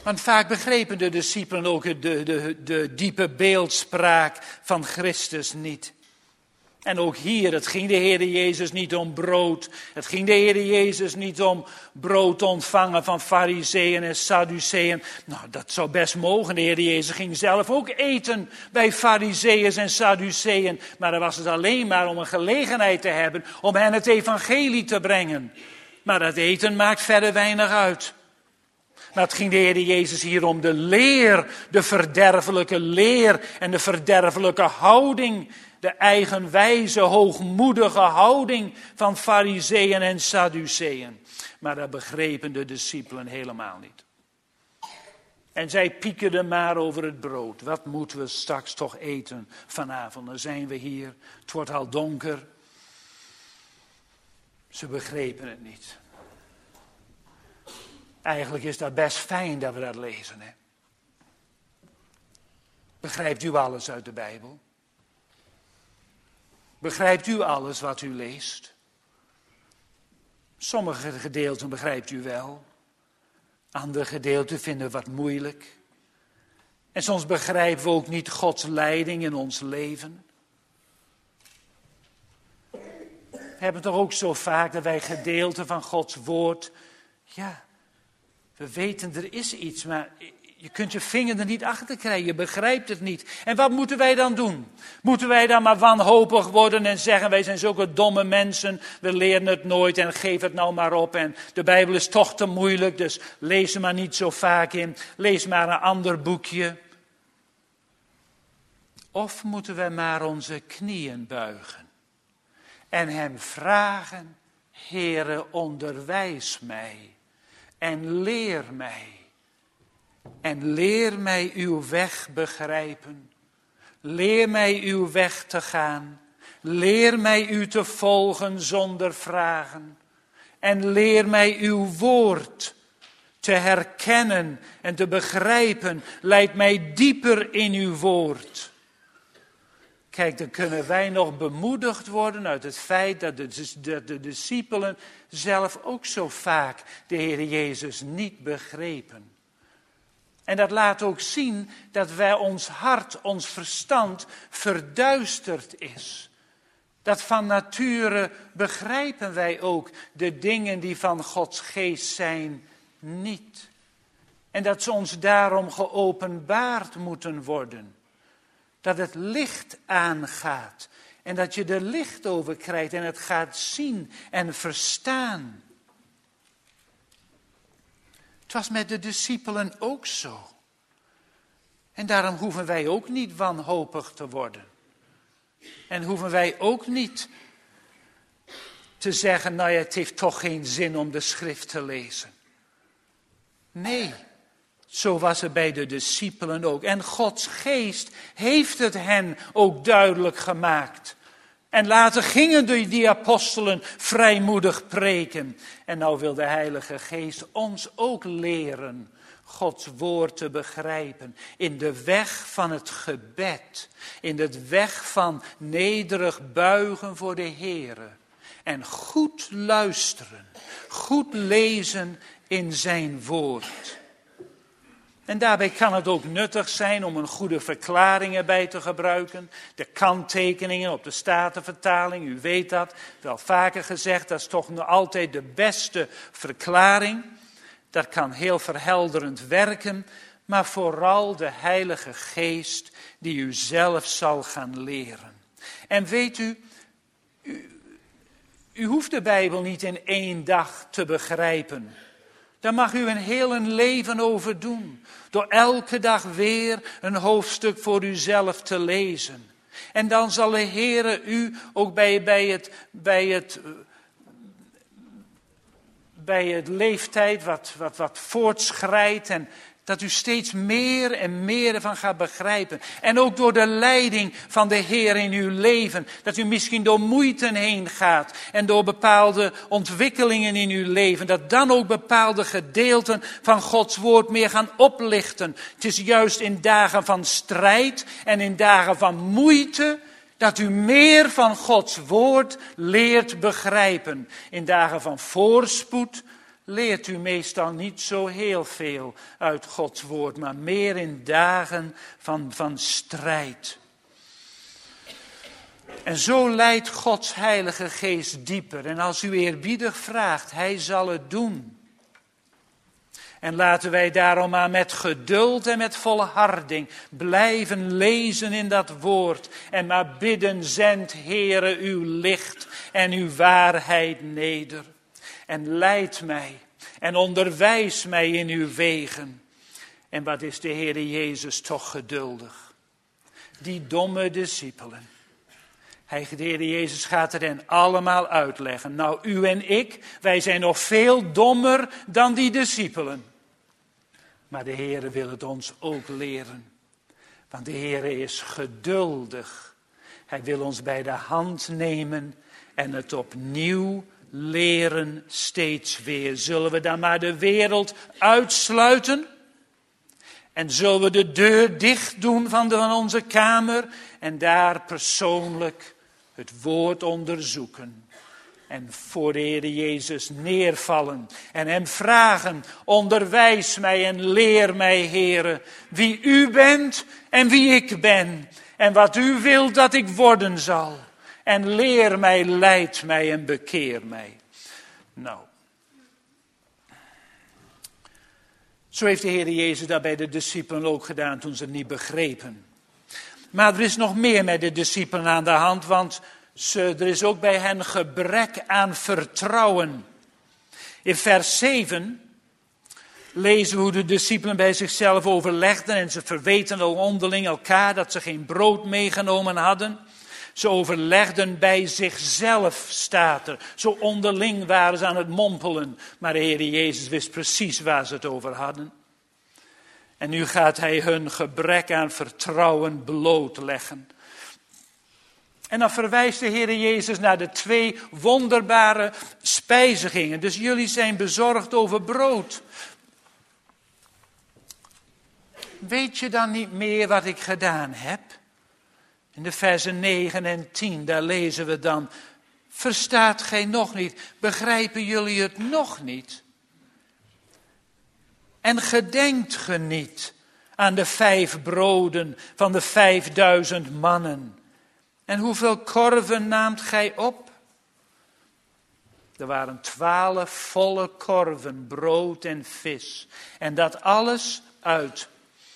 S1: Want vaak begrepen de discipelen ook de, de, de diepe beeldspraak van Christus niet. En ook hier, het ging de Heer Jezus niet om brood. Het ging de Heer Jezus niet om brood ontvangen van Farizeeën en Sadduceeën. Nou, dat zou best mogen. De Heer Jezus ging zelf ook eten bij Farizeeën en Sadduceeën. Maar dan was het alleen maar om een gelegenheid te hebben om hen het evangelie te brengen. Maar dat eten maakt verder weinig uit. Maar het ging de Heer Jezus hier om de leer, de verderfelijke leer en de verderfelijke houding. De eigenwijze, hoogmoedige houding van Farizeeën en Sadduceeën. Maar dat begrepen de discipelen helemaal niet. En zij piekerden maar over het brood. Wat moeten we straks toch eten vanavond? Dan zijn we hier, het wordt al donker. Ze begrepen het niet. Eigenlijk is dat best fijn dat we dat lezen. Hè? Begrijpt u alles uit de Bijbel? Begrijpt u alles wat u leest? Sommige gedeelten begrijpt u wel. Andere gedeelten vinden we wat moeilijk. En soms begrijpen we ook niet Gods leiding in ons leven. We hebben toch ook zo vaak dat wij gedeelten van Gods woord... Ja, we weten er is iets, maar... Je kunt je vinger er niet achter krijgen, je begrijpt het niet. En wat moeten wij dan doen? Moeten wij dan maar wanhopig worden en zeggen, wij zijn zulke domme mensen, we leren het nooit en geef het nou maar op. En de Bijbel is toch te moeilijk, dus lees er maar niet zo vaak in. Lees maar een ander boekje. Of moeten wij maar onze knieën buigen en hem vragen, Heere, onderwijs mij en leer mij. En leer mij uw weg begrijpen. Leer mij uw weg te gaan. Leer mij u te volgen zonder vragen. En leer mij uw woord te herkennen en te begrijpen. Leid mij dieper in uw woord. Kijk, dan kunnen wij nog bemoedigd worden uit het feit dat de, de, de discipelen zelf ook zo vaak de Heer Jezus niet begrepen. En dat laat ook zien dat wij ons hart, ons verstand verduisterd is. Dat van nature begrijpen wij ook de dingen die van Gods geest zijn niet. En dat ze ons daarom geopenbaard moeten worden. Dat het licht aangaat en dat je er licht over krijgt en het gaat zien en verstaan. Het was met de discipelen ook zo. En daarom hoeven wij ook niet wanhopig te worden. En hoeven wij ook niet te zeggen, nou ja, het heeft toch geen zin om de schrift te lezen. Nee, zo was het bij de discipelen ook. En Gods geest heeft het hen ook duidelijk gemaakt. En later gingen die, die apostelen vrijmoedig preken. En nou wil de Heilige Geest ons ook leren Gods woord te begrijpen. In de weg van het gebed. In de weg van nederig buigen voor de Heere. En goed luisteren. Goed lezen in zijn woord. En daarbij kan het ook nuttig zijn om een goede verklaring erbij te gebruiken. De kanttekeningen op de Statenvertaling, u weet dat, wel vaker gezegd, dat is toch nog altijd de beste verklaring. Dat kan heel verhelderend werken, maar vooral de Heilige Geest die u zelf zal gaan leren. En weet u, u, u hoeft de Bijbel niet in één dag te begrijpen. Daar mag u een heel een leven over doen. Door elke dag weer een hoofdstuk voor uzelf te lezen. En dan zal de Heere u ook bij, bij, het, bij, het, bij het leeftijd wat, wat, wat voortschrijdt. En dat u steeds meer en meer ervan gaat begrijpen. En ook door de leiding van de Heer in uw leven. Dat u misschien door moeite heen gaat. En door bepaalde ontwikkelingen in uw leven. Dat dan ook bepaalde gedeelten van Gods woord meer gaan oplichten. Het is juist in dagen van strijd en in dagen van moeite. Dat u meer van Gods woord leert begrijpen. In dagen van voorspoed leert u meestal niet zo heel veel uit Gods woord, maar meer in dagen van, van strijd. En zo leidt Gods Heilige Geest dieper. En als u eerbiedig vraagt, hij zal het doen. En laten wij daarom maar met geduld en met volharding blijven lezen in dat woord. En maar bidden, zend Heere uw licht en uw waarheid neder. En leid mij en onderwijs mij in uw wegen. En wat is de Heere Jezus toch geduldig. Die domme discipelen. Hij, de Heer Jezus gaat er hen allemaal uitleggen. Nou, u en ik, wij zijn nog veel dommer dan die discipelen. Maar de Heer wil het ons ook leren. Want de Heer is geduldig. Hij wil ons bij de hand nemen en het opnieuw leren steeds weer. Zullen we dan maar de wereld uitsluiten? En zullen we de deur dicht doen van, de, van onze kamer en daar persoonlijk het woord onderzoeken. En voor de Heer Jezus neervallen en hem vragen, onderwijs mij en leer mij, Heere, wie u bent en wie ik ben. En wat u wilt dat ik worden zal. En leer mij, leid mij en bekeer mij. Nou. Zo heeft de Heer Jezus dat bij de discipelen ook gedaan toen ze het niet begrepen. Maar er is nog meer met de discipelen aan de hand, want ze, er is ook bij hen gebrek aan vertrouwen. In vers zeven lezen we hoe de discipelen bij zichzelf overlegden en ze verweten ook onderling elkaar dat ze geen brood meegenomen hadden. Ze overlegden bij zichzelf, staat er. Zo onderling waren ze aan het mompelen. Maar de Heer Jezus wist precies waar ze het over hadden. En nu gaat hij hun gebrek aan vertrouwen blootleggen. En dan verwijst de Heer Jezus naar de twee wonderbare spijzigingen. Dus jullie zijn bezorgd over brood. Weet je dan niet meer wat ik gedaan heb? In de versen negen en tien, daar lezen we dan. Verstaat gij nog niet? Begrijpen jullie het nog niet? En gedenkt ge niet aan de vijf broden van de vijfduizend mannen? En hoeveel korven naamt gij op? Er waren twaalf volle korven, brood en vis. En dat alles uit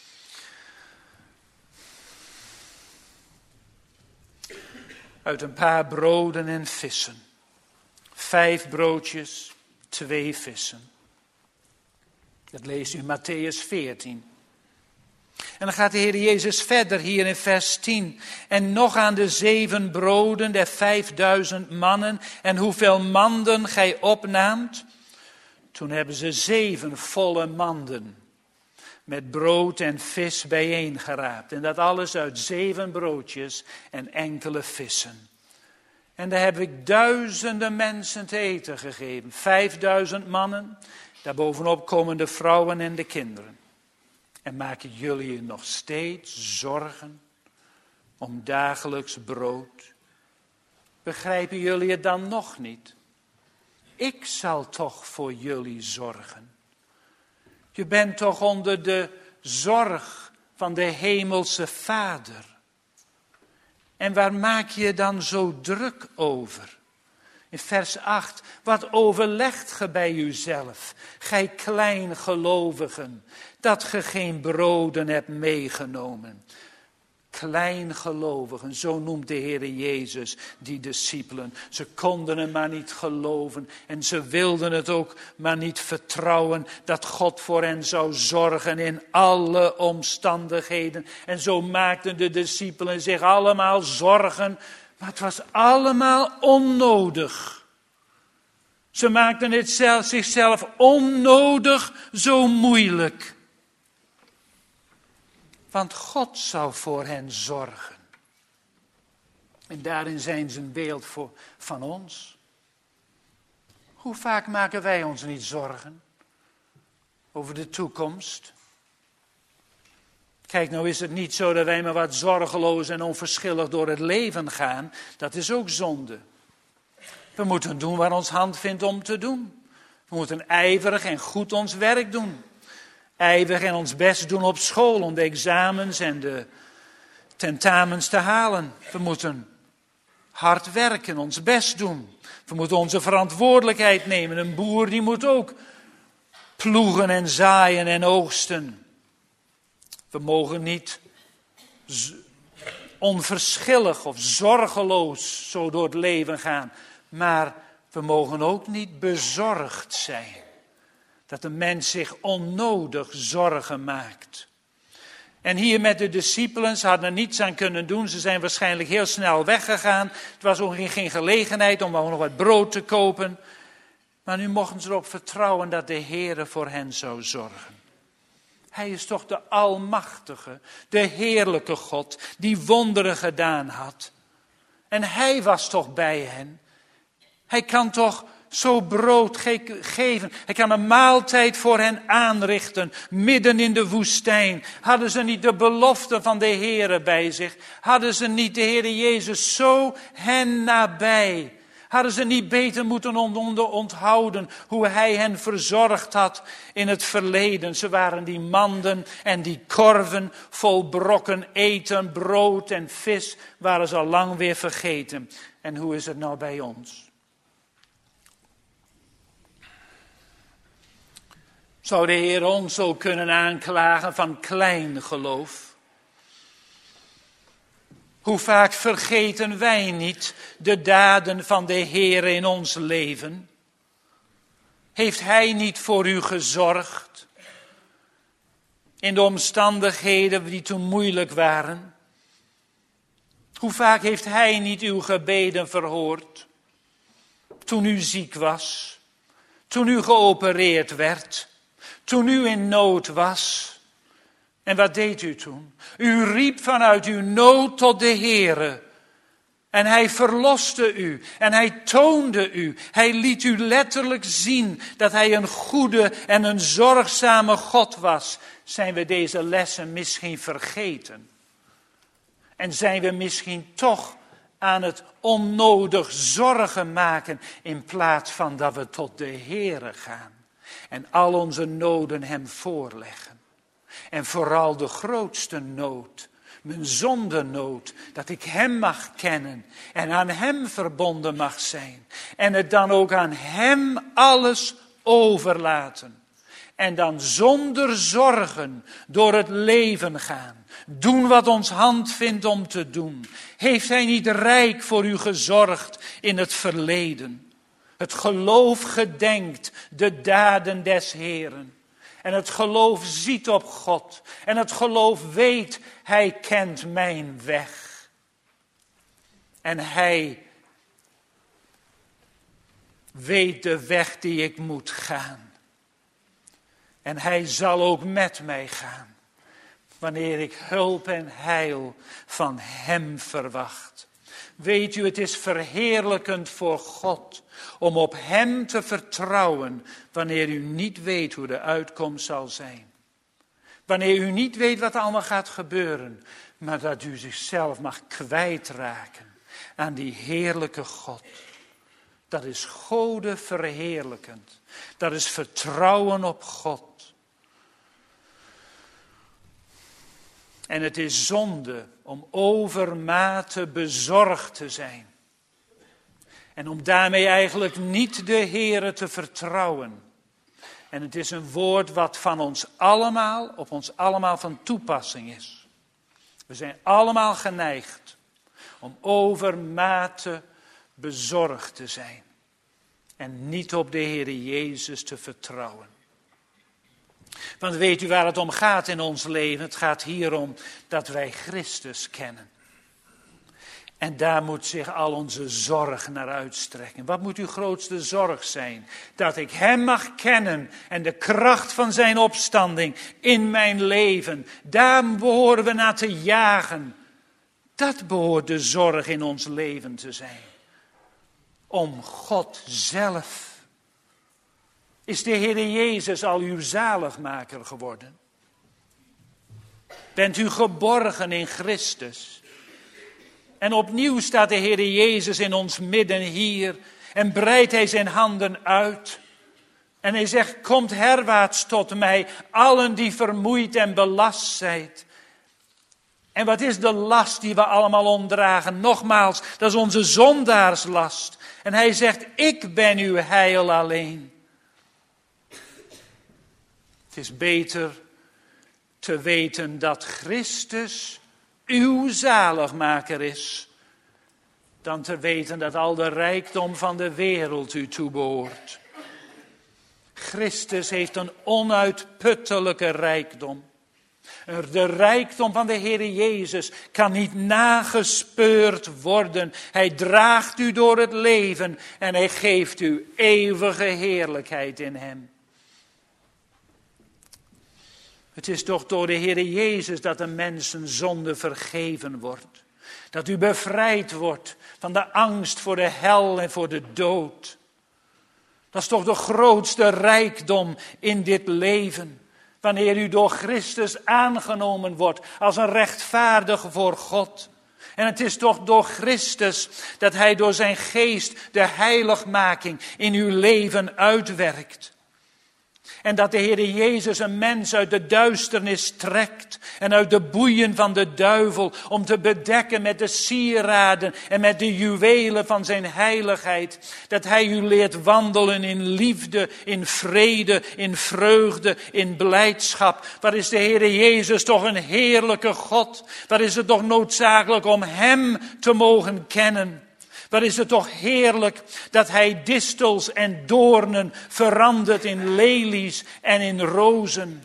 S1: Uit een paar broden en vissen. Vijf broodjes, twee vissen. Dat leest u in Mattheüs veertien. En dan gaat de Heer Jezus verder hier in vers tien. En nog aan de zeven broden der vijfduizend mannen. En hoeveel manden gij opnaamt. Toen hebben ze zeven volle manden met brood en vis bijeengeraapt. En dat alles uit zeven broodjes en enkele vissen. En daar heb ik duizenden mensen te eten gegeven. Vijfduizend mannen. Daarbovenop komen de vrouwen en de kinderen. En maken jullie je nog steeds zorgen om dagelijks brood? Begrijpen jullie het dan nog niet? Ik zal toch voor jullie zorgen. Je bent toch onder de zorg van de hemelse Vader. En waar maak je je dan zo druk over? In vers acht, wat overlegt ge bij uzelf, gij kleingelovigen, dat ge geen broden hebt meegenomen? Kleingelovigen, zo noemt de Heer Jezus die discipelen. Ze konden hem maar niet geloven en ze wilden het ook maar niet vertrouwen dat God voor hen zou zorgen in alle omstandigheden. En zo maakten de discipelen zich allemaal zorgen, maar het was allemaal onnodig. Ze maakten het zelf, zichzelf onnodig zo moeilijk. Want God zou voor hen zorgen. En daarin zijn ze een beeld voor, van ons. Hoe vaak maken wij ons niet zorgen over de toekomst? Kijk, nou is het niet zo dat wij maar wat zorgeloos en onverschillig door het leven gaan. Dat is ook zonde. We moeten doen waar ons hand vindt om te doen. We moeten ijverig en goed ons werk doen. Ijverig en ons best doen op school om de examens en de tentamens te halen. We moeten hard werken, ons best doen. We moeten onze verantwoordelijkheid nemen. Een boer die moet ook ploegen en zaaien en oogsten. We mogen niet onverschillig of zorgeloos zo door het leven gaan. Maar we mogen ook niet bezorgd zijn. Dat een mens zich onnodig zorgen maakt. En hier met de discipelen, ze hadden er niets aan kunnen doen. Ze zijn waarschijnlijk heel snel weggegaan. Het was ook geen gelegenheid om nog wat brood te kopen. Maar nu mochten ze erop vertrouwen dat de Heere voor hen zou zorgen. Hij is toch de almachtige, de heerlijke God die wonderen gedaan had. En hij was toch bij hen. Hij kan toch zo brood ge- geven. Hij kan een maaltijd voor hen aanrichten, midden in de woestijn. Hadden ze niet de belofte van de Heere bij zich? Hadden ze niet de Heere Jezus zo hen nabij? Hadden ze niet beter moeten onthouden hoe hij hen verzorgd had in het verleden? Ze waren die manden en die korven vol brokken eten, brood en vis, waren ze al lang weer vergeten. En hoe is het nou bij ons? Zou de Heer ons ook kunnen aanklagen van klein geloof? Hoe vaak vergeten wij niet de daden van de Heer in ons leven? Heeft Hij niet voor u gezorgd? In de omstandigheden die toen moeilijk waren? Hoe vaak heeft Hij niet uw gebeden verhoord? Toen u ziek was? Toen u geopereerd werd? Toen u in nood was? En wat deed u toen? U riep vanuit uw nood tot de Heere. En hij verloste u. En hij toonde u. Hij liet u letterlijk zien dat hij een goede en een zorgzame God was. Zijn we deze lessen misschien vergeten? En zijn we misschien toch aan het onnodig zorgen maken in plaats van dat we tot de Heere gaan. En al onze noden hem voorleggen. En vooral de grootste nood, mijn zondenood, dat ik hem mag kennen en aan hem verbonden mag zijn. En het dan ook aan hem alles overlaten. En dan zonder zorgen door het leven gaan. Doen wat ons hand vindt om te doen. Heeft hij niet rijk voor u gezorgd in het verleden? Het geloof gedenkt de daden des Heeren. En het geloof ziet op God. En het geloof weet, hij kent mijn weg. En hij weet de weg die ik moet gaan. En hij zal ook met mij gaan. Wanneer ik hulp en heil van hem verwacht. Weet u, het is verheerlijkend voor God om op hem te vertrouwen wanneer u niet weet hoe de uitkomst zal zijn. Wanneer u niet weet wat er allemaal gaat gebeuren, maar dat u zichzelf mag kwijtraken aan die heerlijke God. Dat is Gode verheerlijkend. Dat is vertrouwen op God. En het is zonde om overmate bezorgd te zijn. En om daarmee eigenlijk niet de Heere te vertrouwen. En het is een woord wat van ons allemaal, op ons allemaal van toepassing is. We zijn allemaal geneigd om overmate bezorgd te zijn. En niet op de Heere Jezus te vertrouwen. Want weet u waar het om gaat in ons leven? Het gaat hier om dat wij Christus kennen. En daar moet zich al onze zorg naar uitstrekken. Wat moet uw grootste zorg zijn? Dat ik hem mag kennen en de kracht van zijn opstanding in mijn leven. Daar behoren we naar te jagen. Dat behoort de zorg in ons leven te zijn. Om God zelf. Is de Heere Jezus al uw zaligmaker geworden? Bent u geborgen in Christus? En opnieuw staat de Heere Jezus in ons midden hier en breidt hij zijn handen uit. En hij zegt, komt herwaarts tot mij, allen die vermoeid en belast zijn. En wat is de last die we allemaal omdragen? Nogmaals, dat is onze zondaarslast. En hij zegt, ik ben uw heil alleen. Het is beter te weten dat Christus uw zaligmaker is, dan te weten dat al de rijkdom van de wereld u toebehoort. Christus heeft een onuitputtelijke rijkdom. De rijkdom van de Heere Jezus kan niet nagespeurd worden. Hij draagt u door het leven en hij geeft u eeuwige heerlijkheid in hem. Het is toch door de Heere Jezus dat de mensen zonde vergeven wordt. Dat u bevrijd wordt van de angst voor de hel en voor de dood. Dat is toch de grootste rijkdom in dit leven. Wanneer u door Christus aangenomen wordt als een rechtvaardige voor God. En het is toch door Christus dat hij door zijn geest de heiligmaking in uw leven uitwerkt. En dat de Heere Jezus een mens uit de duisternis trekt en uit de boeien van de duivel om te bedekken met de sieraden en met de juwelen van zijn heiligheid. Dat hij u leert wandelen in liefde, in vrede, in vreugde, in blijdschap. Wat is de Heere Jezus toch een heerlijke God. Wat is het toch noodzakelijk om hem te mogen kennen. Wat is het toch heerlijk dat hij distels en doornen verandert in lelies en in rozen.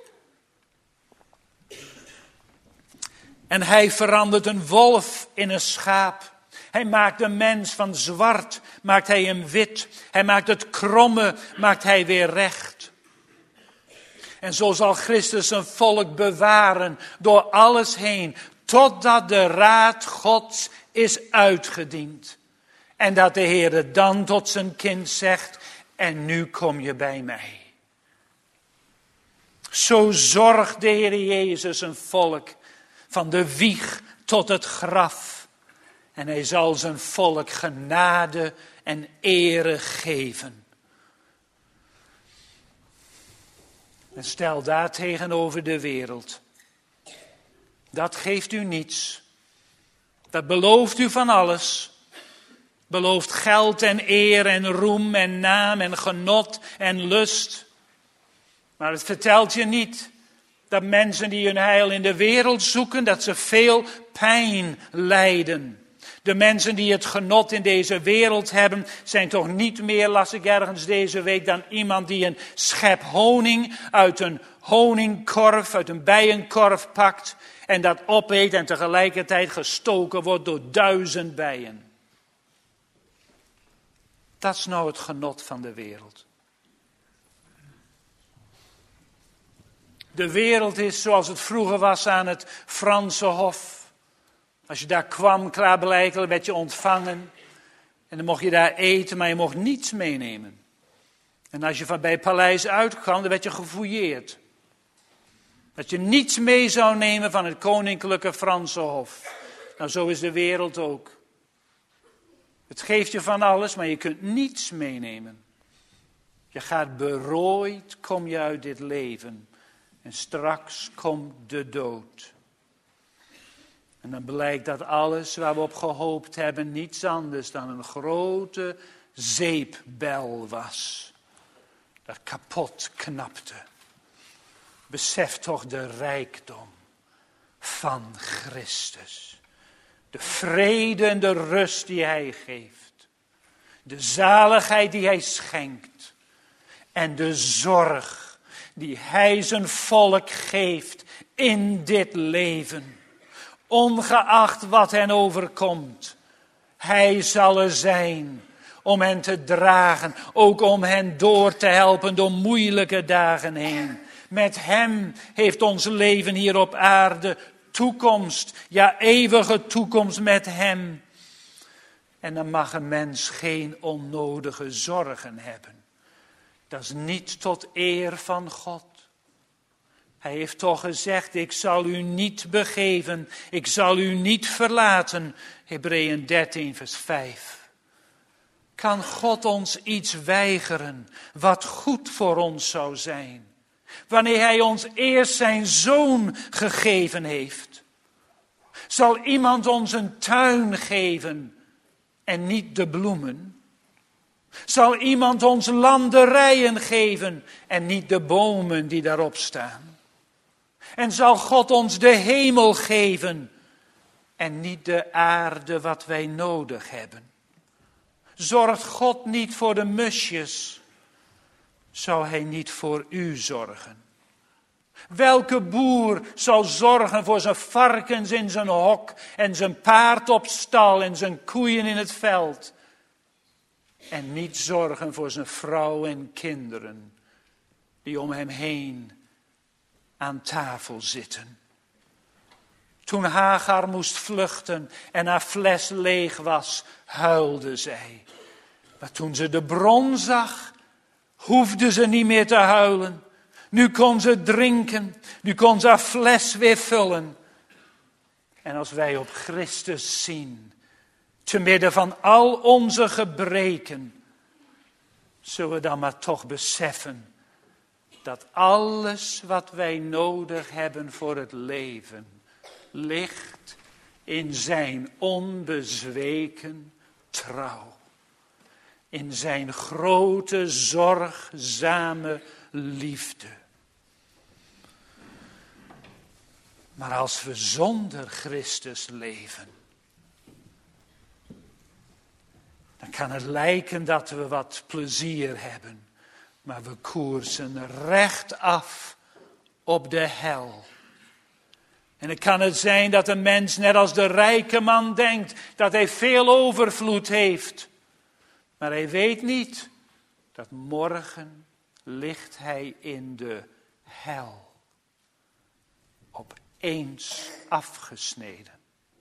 S1: En hij verandert een wolf in een schaap. Hij maakt een mens van zwart, maakt hij hem wit. Hij maakt het kromme, maakt hij weer recht. En zo zal Christus zijn volk bewaren door alles heen, totdat de raad Gods is uitgediend. En dat de Heer dan tot zijn kind zegt, en nu kom je bij mij. Zo zorgt de Heer Jezus zijn volk van de wieg tot het graf. En hij zal zijn volk genade en ere geven. En stel daar tegenover de wereld. Dat geeft u niets. Dat belooft u van alles. Belooft geld en eer en roem en naam en genot en lust. Maar het vertelt je niet dat mensen die hun heil in de wereld zoeken, dat ze veel pijn lijden. De mensen die het genot in deze wereld hebben, zijn toch niet meer, las ik ergens deze week, dan iemand die een schep honing uit een honingkorf, uit een bijenkorf pakt en dat opeet en tegelijkertijd gestoken wordt door duizend bijen. Dat is nou het genot van de wereld. De wereld is zoals het vroeger was aan het Franse Hof. Als je daar kwam, klaarblijkelijk werd je ontvangen. En dan mocht je daar eten, maar je mocht niets meenemen. En als je van bij het paleis uitkwam, dan werd je gefouilleerd. Dat je niets mee zou nemen van het koninklijke Franse Hof. Nou, zo is de wereld ook. Het geeft je van alles, maar je kunt niets meenemen. Je gaat berooid, kom je uit dit leven. En straks komt de dood. En dan blijkt dat alles waar we op gehoopt hebben niets anders dan een grote zeepbel was. Dat kapot knapte. Besef toch de rijkdom van Christus. De vrede en de rust die hij geeft. De zaligheid die hij schenkt. En de zorg die hij zijn volk geeft in dit leven. Ongeacht wat hen overkomt. Hij zal er zijn om hen te dragen. Ook om hen door te helpen door moeilijke dagen heen. Met hem heeft ons leven hier op aarde toekomst. Ja, eeuwige toekomst met hem. En dan mag een mens geen onnodige zorgen hebben. Dat is niet tot eer van God. Hij heeft toch gezegd, ik zal u niet begeven, ik zal u niet verlaten. Hebreeën dertien vers vijf. Kan God ons iets weigeren wat goed voor ons zou zijn? Wanneer hij ons eerst zijn zoon gegeven heeft. Zal iemand ons een tuin geven en niet de bloemen? Zal iemand ons landerijen geven en niet de bomen die daarop staan? En zal God ons de hemel geven en niet de aarde wat wij nodig hebben? Zorgt God niet voor de musjes, zou hij niet voor u zorgen? Welke boer zal zorgen voor zijn varkens in zijn hok en zijn paard op stal en zijn koeien in het veld? En niet zorgen voor zijn vrouw en kinderen die om hem heen aan tafel zitten. Toen Hagar moest vluchten en haar fles leeg was, huilde zij. Maar toen ze de bron zag, hoefde ze niet meer te huilen. Nu kon ze drinken, nu kon ze haar fles weer vullen. En als wij op Christus zien, te midden van al onze gebreken, zullen we dan maar toch beseffen dat alles wat wij nodig hebben voor het leven, ligt in zijn onbezweken trouw. In zijn grote, zorgzame liefde. Maar als we zonder Christus leven, dan kan het lijken dat we wat plezier hebben. Maar we koersen recht af op de hel. En het kan het zijn dat een mens net als de rijke man denkt dat hij veel overvloed heeft. Maar hij weet niet dat morgen ligt hij in de hel. Opeens afgesneden.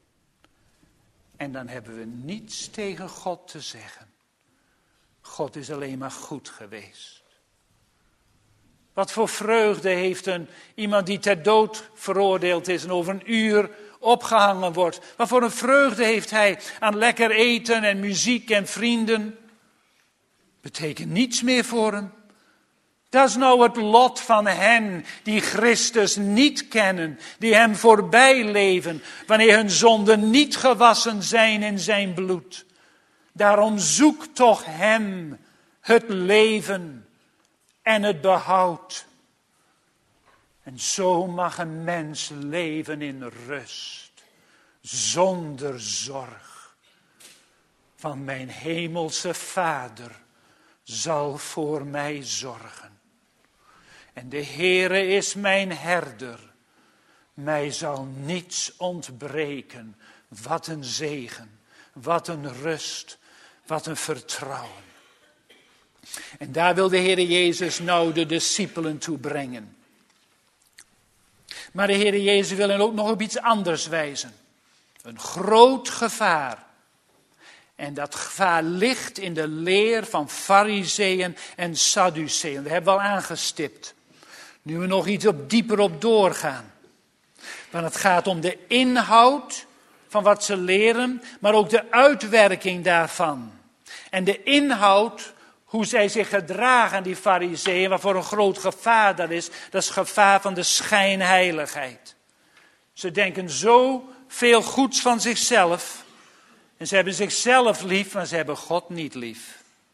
S1: En dan hebben we niets tegen God te zeggen. God is alleen maar goed geweest. Wat voor vreugde heeft een, iemand die ter dood veroordeeld is en over een uur opgehangen wordt. Wat voor een vreugde heeft hij aan lekker eten en muziek en vrienden. Betekent niets meer voor hem. Dat is nou het lot van hen die Christus niet kennen, die hem voorbij leven, wanneer hun zonden niet gewassen zijn in zijn bloed. Daarom zoek toch hem, het leven en het behoud. En zo mag een mens leven in rust, zonder zorg. Want mijn hemelse Vader zal voor mij zorgen. En de Heere is mijn herder. Mij zal niets ontbreken. Wat een zegen, wat een rust, wat een vertrouwen. En daar wil de Heere Jezus nou de discipelen toe brengen. Maar de Heere Jezus wil hen ook nog op iets anders wijzen. Een groot gevaar. En dat gevaar ligt in de leer van Farizeeën en Sadduceeën. Dat hebben we al aangestipt. Nu we nog iets op dieper op doorgaan. Want het gaat om de inhoud van wat ze leren, maar ook de uitwerking daarvan. En de inhoud, hoe zij zich gedragen, die Farizeeën, waarvoor een groot gevaar dat is, dat is het gevaar van de schijnheiligheid. Ze denken zo veel goeds van zichzelf. En ze hebben zichzelf lief, maar ze hebben God niet lief.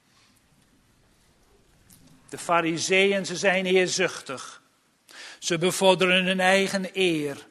S1: De Farizeeën, ze zijn eerzuchtig. Ze bevorderen hun eigen eer.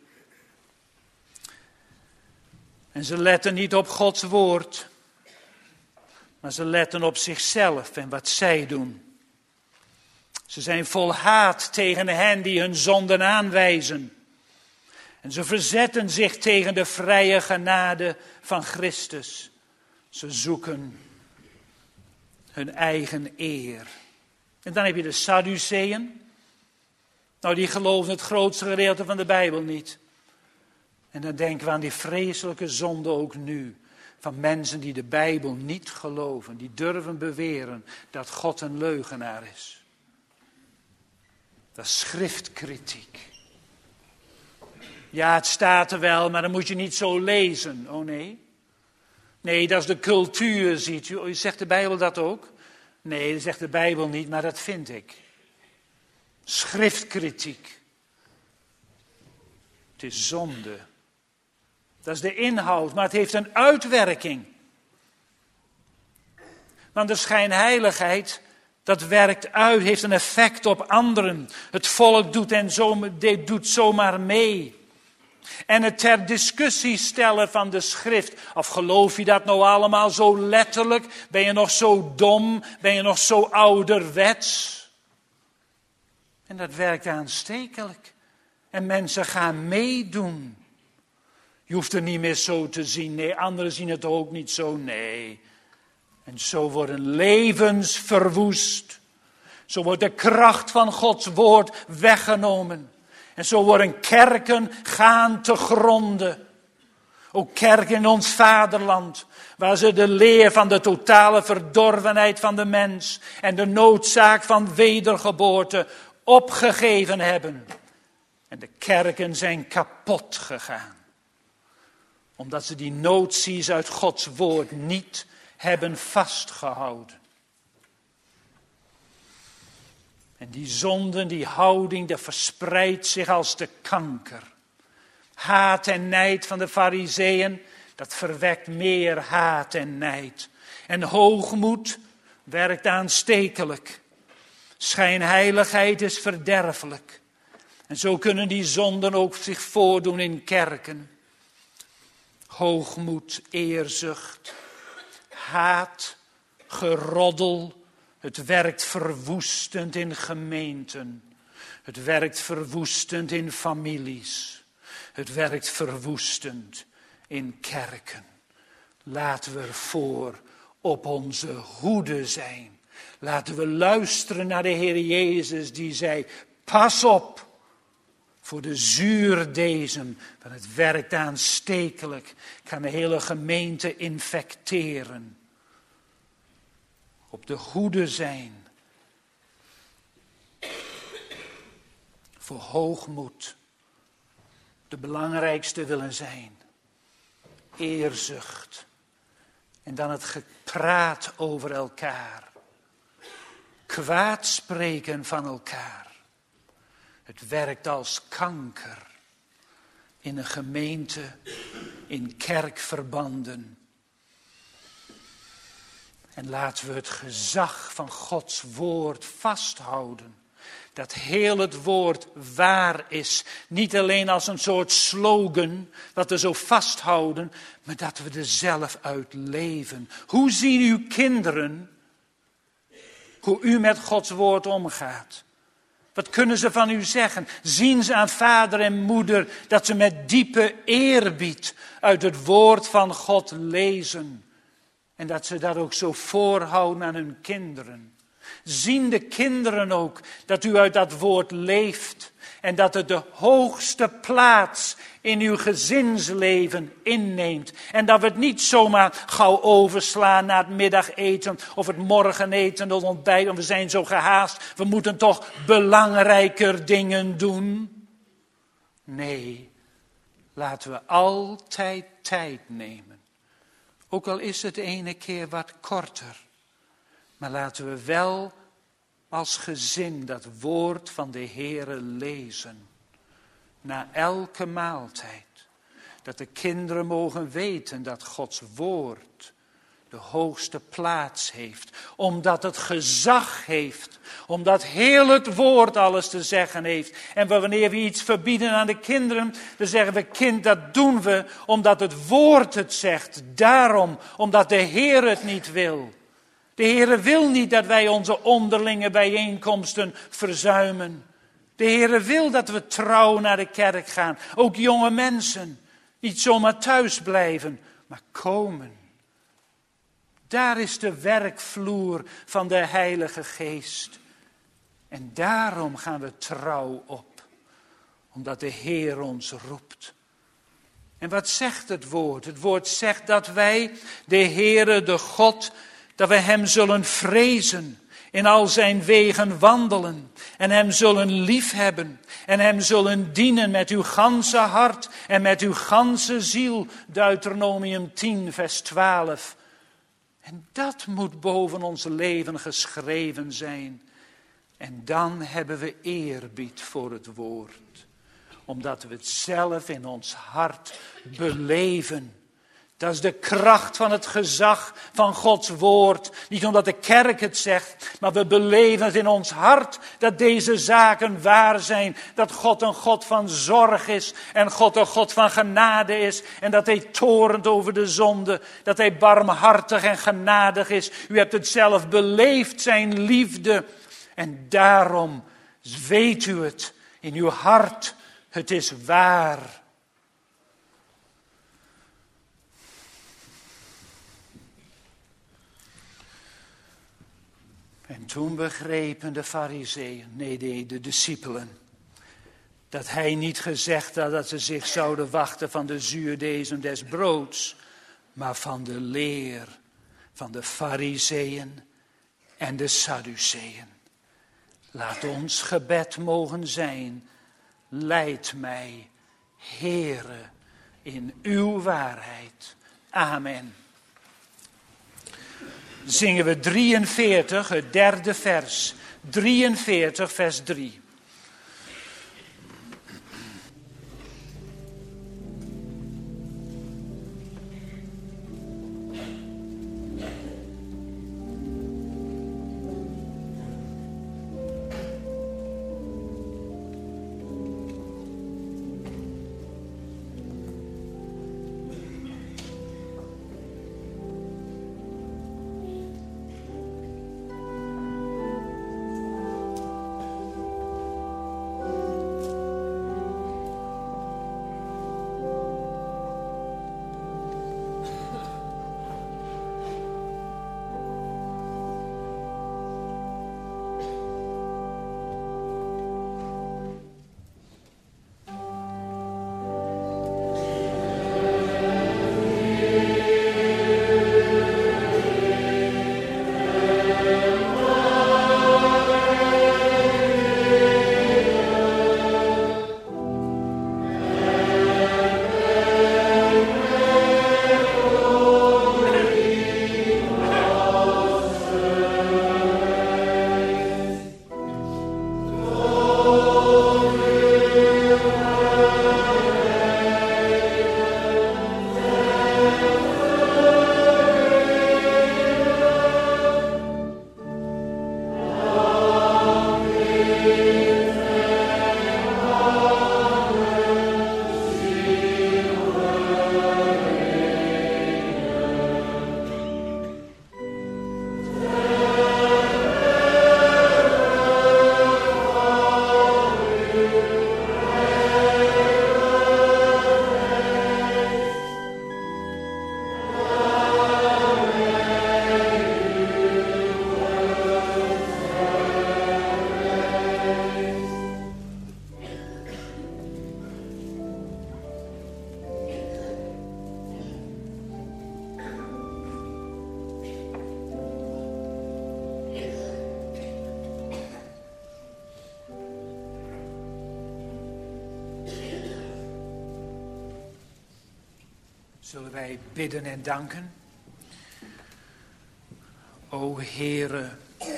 S1: En ze letten niet op Gods woord. Maar ze letten op zichzelf en wat zij doen. Ze zijn vol haat tegen hen die hun zonden aanwijzen. En ze verzetten zich tegen de vrije genade van Christus. Ze zoeken hun eigen eer. En dan heb je de Sadduceeën. Nou, die geloven het grootste gedeelte van de Bijbel niet. En dan denken we aan die vreselijke zonde ook nu. Van mensen die de Bijbel niet geloven. Die durven beweren dat God een leugenaar is. Dat is schriftkritiek. Ja, het staat er wel, maar dan moet je niet zo lezen. Oh nee. Nee, dat is de cultuur, ziet u. Zegt de Bijbel dat ook? Nee, dat zegt de Bijbel niet, maar dat vind ik. Schriftkritiek. Het is zonde. Dat is de inhoud, maar het heeft een uitwerking. Want de schijnheiligheid, dat werkt uit, heeft een effect op anderen. Het volk doet, en zo, doet zomaar mee. En het ter discussie stellen van de schrift. Of geloof je dat nou allemaal zo letterlijk? Ben je nog zo dom? Ben je nog zo ouderwets? En dat werkt aanstekelijk. En mensen gaan meedoen. Je hoeft er niet meer zo te zien. Nee, anderen zien het ook niet zo. Nee. En zo worden levens verwoest. Zo wordt de kracht van Gods woord weggenomen. En zo worden kerken gaan te gronden. Ook kerken in ons vaderland. Waar ze de leer van de totale verdorvenheid van de mens. En de noodzaak van wedergeboorte opgegeven hebben. En de kerken zijn kapot gegaan. Omdat ze die noties uit Gods woord niet hebben vastgehouden. En die zonde, die houding, dat verspreidt zich als de kanker. Haat en nijd van de Farizeeën, dat verwekt meer haat en nijd. En hoogmoed werkt aanstekelijk. Schijnheiligheid is verderfelijk. En zo kunnen die zonden ook zich voordoen in kerken. Hoogmoed, eerzucht, haat, geroddel. Het werkt verwoestend in gemeenten. Het werkt verwoestend in families. Het werkt verwoestend in kerken. Laten we ervoor op onze hoede zijn. Laten we luisteren naar de Heer Jezus die zei, pas op voor de zuurdezen, want het werkt aanstekelijk, kan de hele gemeente infecteren. Op de hoede zijn voor hoogmoed, de belangrijkste willen zijn, eerzucht en dan het gepraat over elkaar, kwaadspreken van elkaar. Het werkt als kanker in een gemeente, in kerkverbanden. En laten we het gezag van Gods woord vasthouden. Dat heel het woord waar is. Niet alleen als een soort slogan, dat we zo vasthouden, maar dat we er zelf uit leven. Hoe zien uw kinderen hoe u met Gods woord omgaat? Wat kunnen ze van u zeggen? Zien ze aan vader en moeder dat ze met diepe eerbied uit het woord van God lezen? En dat ze dat ook zo voorhouden aan hun kinderen. Zien de kinderen ook dat u uit dat woord leeft. En dat het de hoogste plaats in uw gezinsleven inneemt. En dat we het niet zomaar gauw overslaan na het middageten of het morgeneten of het ontbijt. Want we zijn zo gehaast, we moeten toch belangrijker dingen doen. Nee, laten we altijd tijd nemen. Ook al is het ene keer wat korter. Maar laten we wel als gezin dat woord van de Heere lezen. Na elke maaltijd. Dat de kinderen mogen weten dat Gods woord de hoogste plaats heeft. Omdat het gezag heeft. Omdat heel het woord alles te zeggen heeft. En wanneer we iets verbieden aan de kinderen, dan zeggen we, kind, dat doen we omdat het woord het zegt. Daarom, omdat de Heer het niet wil. De Heere wil niet dat wij onze onderlinge bijeenkomsten verzuimen. De Heere wil dat we trouw naar de kerk gaan. Ook jonge mensen. Niet zomaar thuis blijven, maar komen. Daar is de werkvloer van de Heilige Geest. En daarom gaan we trouw op. Omdat de Heer ons roept. En wat zegt het woord? Het woord zegt dat wij de Heere, de God, dat we hem zullen vrezen in al zijn wegen wandelen en hem zullen liefhebben en hem zullen dienen met uw ganse hart en met uw ganse ziel. Deuteronomium tien vers twaalf. En dat moet boven ons leven geschreven zijn. En dan hebben we eerbied voor het woord. Omdat we het zelf in ons hart beleven. Dat is de kracht van het gezag van Gods woord. Niet omdat de kerk het zegt, maar we beleven het in ons hart dat deze zaken waar zijn. Dat God een God van zorg is en God een God van genade is. En dat hij torent over de zonde, dat hij barmhartig en genadig is. U hebt het zelf beleefd, zijn liefde. En daarom weet u het in uw hart, het is waar. En toen begrepen de Farizeeën, nee, de, de discipelen, dat hij niet gezegd had dat ze zich zouden wachten van de zuurdezen des broods, maar van de leer van de Farizeeën en de Sadduceeën. Laat ons gebed mogen zijn, leid mij, Heere, in uw waarheid. Amen. Zingen we drieënveertig, het derde vers. drieënveertig, vers drie. Zullen wij bidden en danken? O Heere,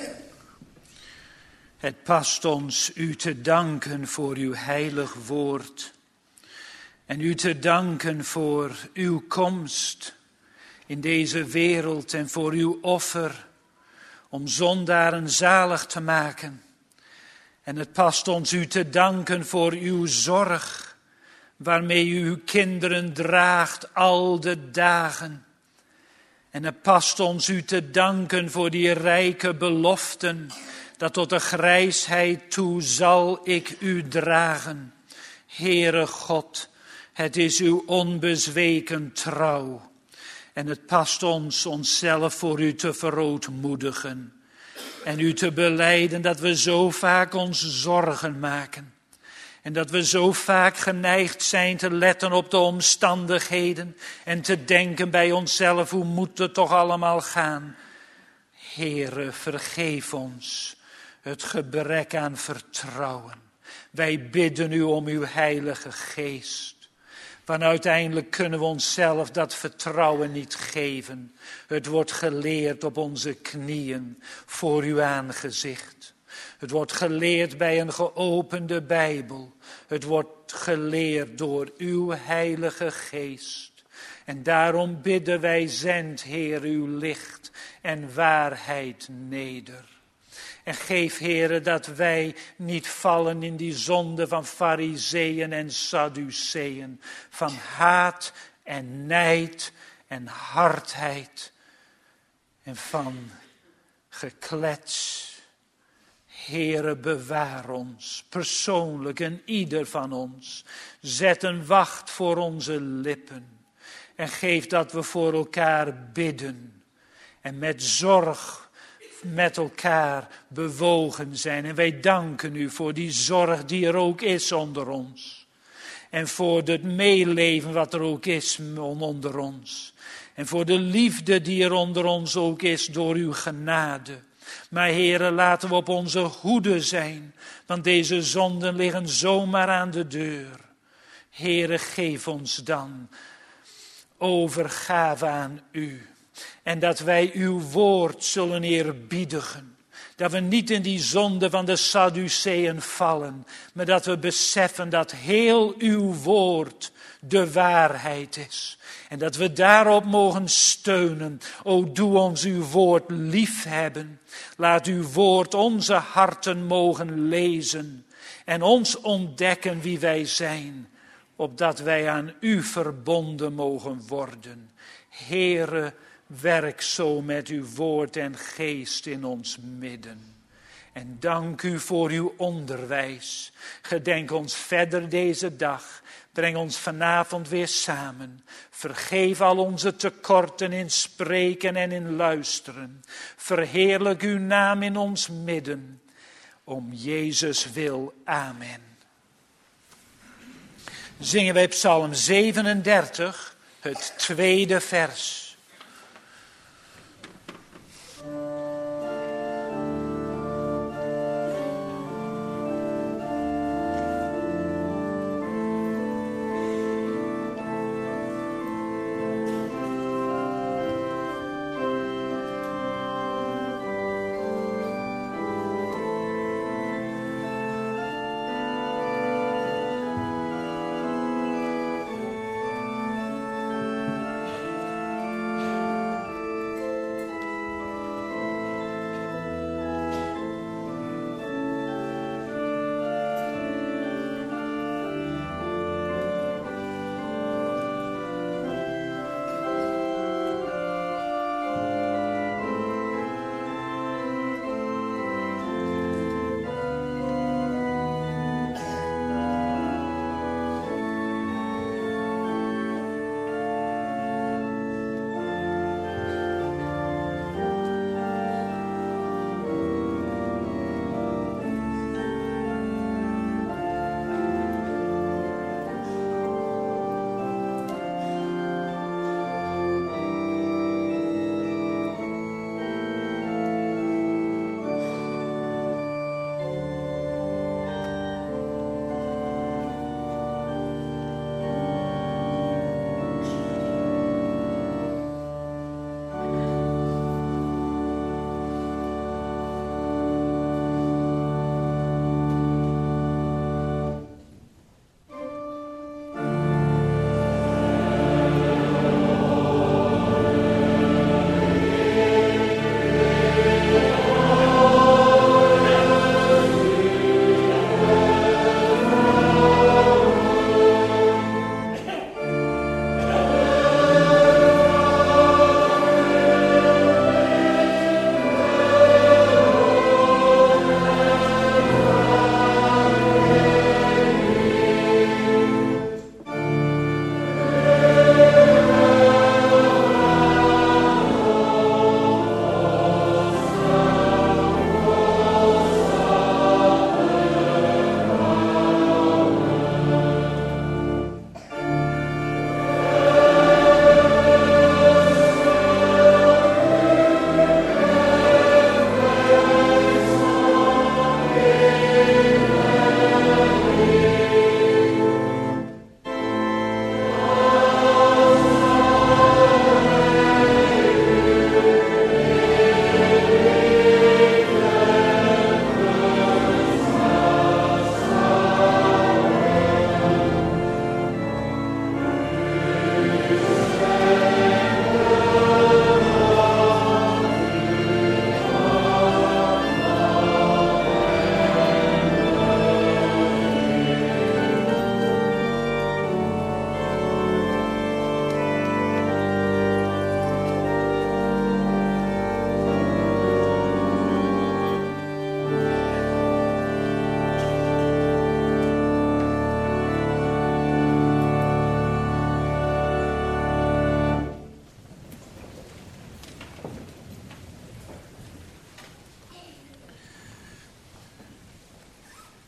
S1: het past ons u te danken voor uw heilig woord. En u te danken voor uw komst in deze wereld en voor uw offer om zondaren zalig te maken. En het past ons u te danken voor uw zorg, waarmee u uw kinderen draagt al de dagen. En het past ons u te danken voor die rijke beloften, dat tot de grijsheid toe zal ik u dragen. Heere God, het is uw onbezweken trouw. En het past ons onszelf voor u te verootmoedigen. En u te belijden dat we zo vaak ons zorgen maken. En dat we zo vaak geneigd zijn te letten op de omstandigheden. En te denken bij onszelf, hoe moet het toch allemaal gaan? Heere, vergeef ons het gebrek aan vertrouwen. Wij bidden u om uw Heilige Geest. Want uiteindelijk kunnen we onszelf dat vertrouwen niet geven. Het wordt geleerd op onze knieën voor uw aangezicht. Het wordt geleerd bij een geopende Bijbel. Het wordt geleerd door uw Heilige Geest. En daarom bidden wij, zend, Heer, uw licht en waarheid neder. En geef, Heere, dat wij niet vallen in die zonde van Farizeeën en Sadduceeën. Van haat en nijd en hardheid. En van geklets. Heere, bewaar ons, persoonlijk en ieder van ons. Zet een wacht voor onze lippen. En geef dat we voor elkaar bidden. En met zorg met elkaar bewogen zijn. En wij danken u voor die zorg die er ook is onder ons. En voor het meeleven wat er ook is onder ons. En voor de liefde die er onder ons ook is door uw genade. Maar Heere, laten we op onze hoede zijn. Want deze zonden liggen zomaar aan de deur. Heere, geef ons dan overgave aan u. En dat wij uw woord zullen eerbiedigen. Dat we niet in die zonde van de Sadduceeën vallen. Maar dat we beseffen dat heel uw woord de waarheid is. En dat we daarop mogen steunen. O, doe ons uw woord lief hebben. Laat uw woord onze harten mogen lezen. En ons ontdekken wie wij zijn. Opdat wij aan u verbonden mogen worden. Heere, werk zo met uw woord en geest in ons midden. En dank u voor uw onderwijs. Gedenk ons verder deze dag. Breng ons vanavond weer samen. Vergeef al onze tekorten in spreken en in luisteren. Verheerlijk uw naam in ons midden. Om Jezus wil. Amen. Zingen wij Psalm zevenendertig, het tweede vers.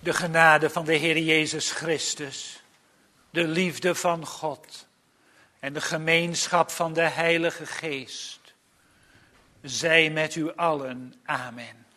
S1: De genade van de Heer Jezus Christus, de liefde van God en de gemeenschap van de Heilige Geest, zij met u allen. Amen.